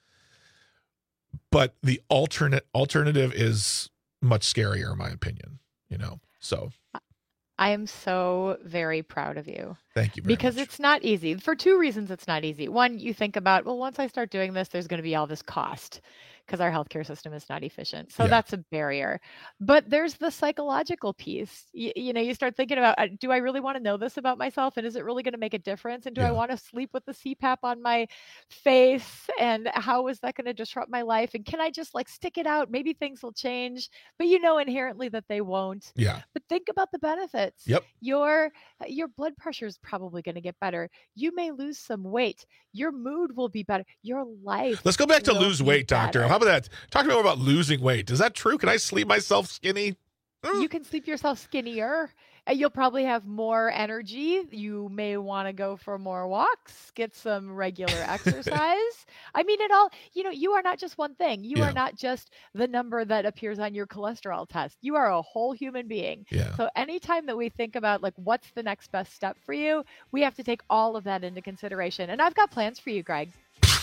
but the alternative is much scarier, in my opinion, so. I am so very proud of you. Thank you very because much. It's not easy. For two reasons it's not easy. One, you think about, well, once I start doing this, there's going to be all this cost because our healthcare system is not efficient. So that's a barrier. But there's the psychological piece. You start thinking about, do I really want to know this about myself? And is it really going to make a difference? And do I want to sleep with the CPAP on my face? And how is that going to disrupt my life? And can I just stick it out? Maybe things will change, but inherently that they won't. Yeah. But think about the benefits. Yep. Your blood pressure is probably going to get better. You may lose some weight. Your mood will be better. Your life. Let's go back to lose weight, doctor. How about that? Talk more about losing weight. Is that true? Can I sleep myself skinny? You can sleep yourself skinnier. You'll probably have more energy. You may want to go for more walks, get some regular exercise. I mean, you are not just one thing. You are not just the number that appears on your cholesterol test. You are a whole human being. Yeah. So anytime that we think about what's the next best step for you, we have to take all of that into consideration. And I've got plans for you, Greg.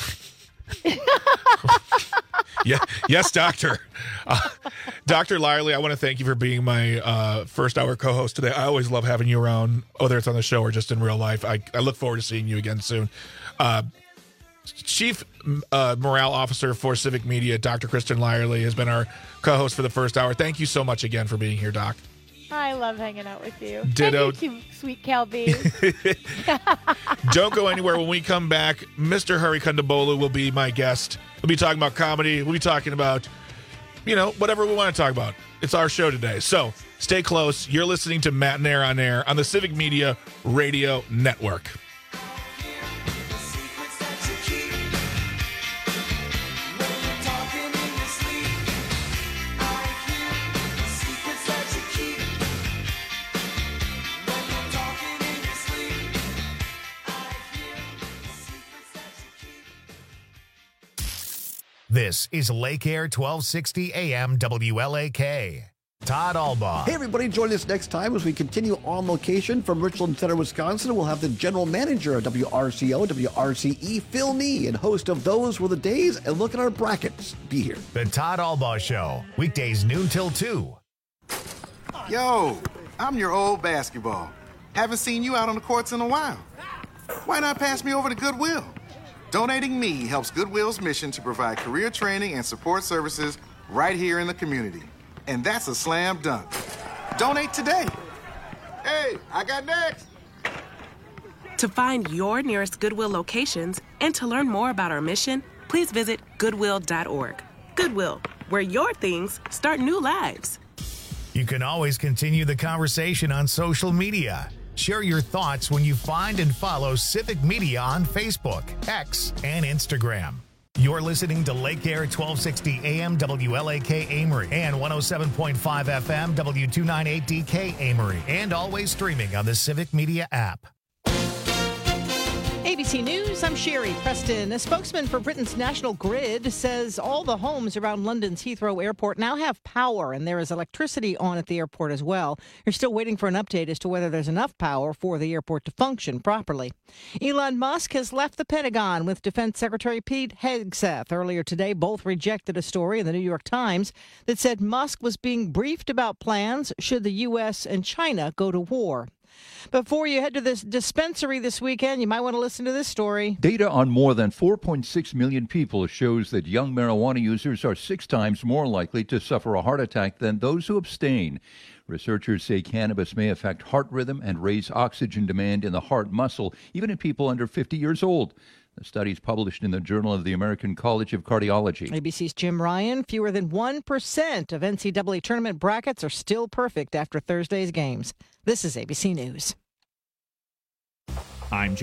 Yes, doctor. Dr. Lyerly, I want to thank you for being my first hour co-host today. I always love having you around, whether it's on the show or just in real life. I look forward to seeing you again soon. Chief Morale Officer for Civic Media, Dr. Kristen Lyerly, has been our co-host for the first hour. Thank you so much again for being here, Doc. I love hanging out with you. Ditto. Thank you, sweet Calby. Don't go anywhere. When we come back, Mr. Hari Kondabolu will be my guest. We'll be talking about comedy. We'll be talking about, whatever we want to talk about. It's our show today. So stay close. You're listening to Matt and Air on Air on the Civic Media Radio Network. This is Lake Air 1260 AM WLAK. Todd Albaugh. Hey, everybody, join us next time as we continue on location from Richland Center, Wisconsin. We'll have the general manager of WRCO, WRCE, Phil Nee, and host of Those Were the Days, and look at our brackets. Be here. The Todd Albaugh Show, weekdays noon till 2. Yo, I'm your old basketball. Haven't seen you out on the courts in a while. Why not pass me over to Goodwill? Donating me helps Goodwill's mission to provide career training and support services right here in the community. And that's a slam dunk. Donate today. Hey, I got next. To find your nearest Goodwill locations and to learn more about our mission, please visit Goodwill.org. Goodwill, where your things start new lives. You can always continue the conversation on social media. Share your thoughts when you find and follow Civic Media on Facebook, X, and Instagram. You're listening to Lake Air 1260 AM WLAK Amory and 107.5 FM W298DK Amory, and always streaming on the Civic Media app. ABC News, I'm Sherry Preston. A spokesman for Britain's National Grid says all the homes around London's Heathrow Airport now have power, and there is electricity on at the airport as well. You're still waiting for an update as to whether there's enough power for the airport to function properly. Elon Musk has left the Pentagon with Defense Secretary Pete Hegseth. Earlier today, both rejected a story in the New York Times that said Musk was being briefed about plans should the U.S. and China go to war. Before you head to this dispensary this weekend, you might want to listen to this story. Data on more than 4.6 million people shows that young marijuana users are 6 times more likely to suffer a heart attack than those who abstain. Researchers say cannabis may affect heart rhythm and raise oxygen demand in the heart muscle, even in people under 50 years old. The study is published in the Journal of the American College of Cardiology. ABC's Jim Ryan. Fewer than 1% of NCAA tournament brackets are still perfect after Thursday's games. This is ABC News. I'm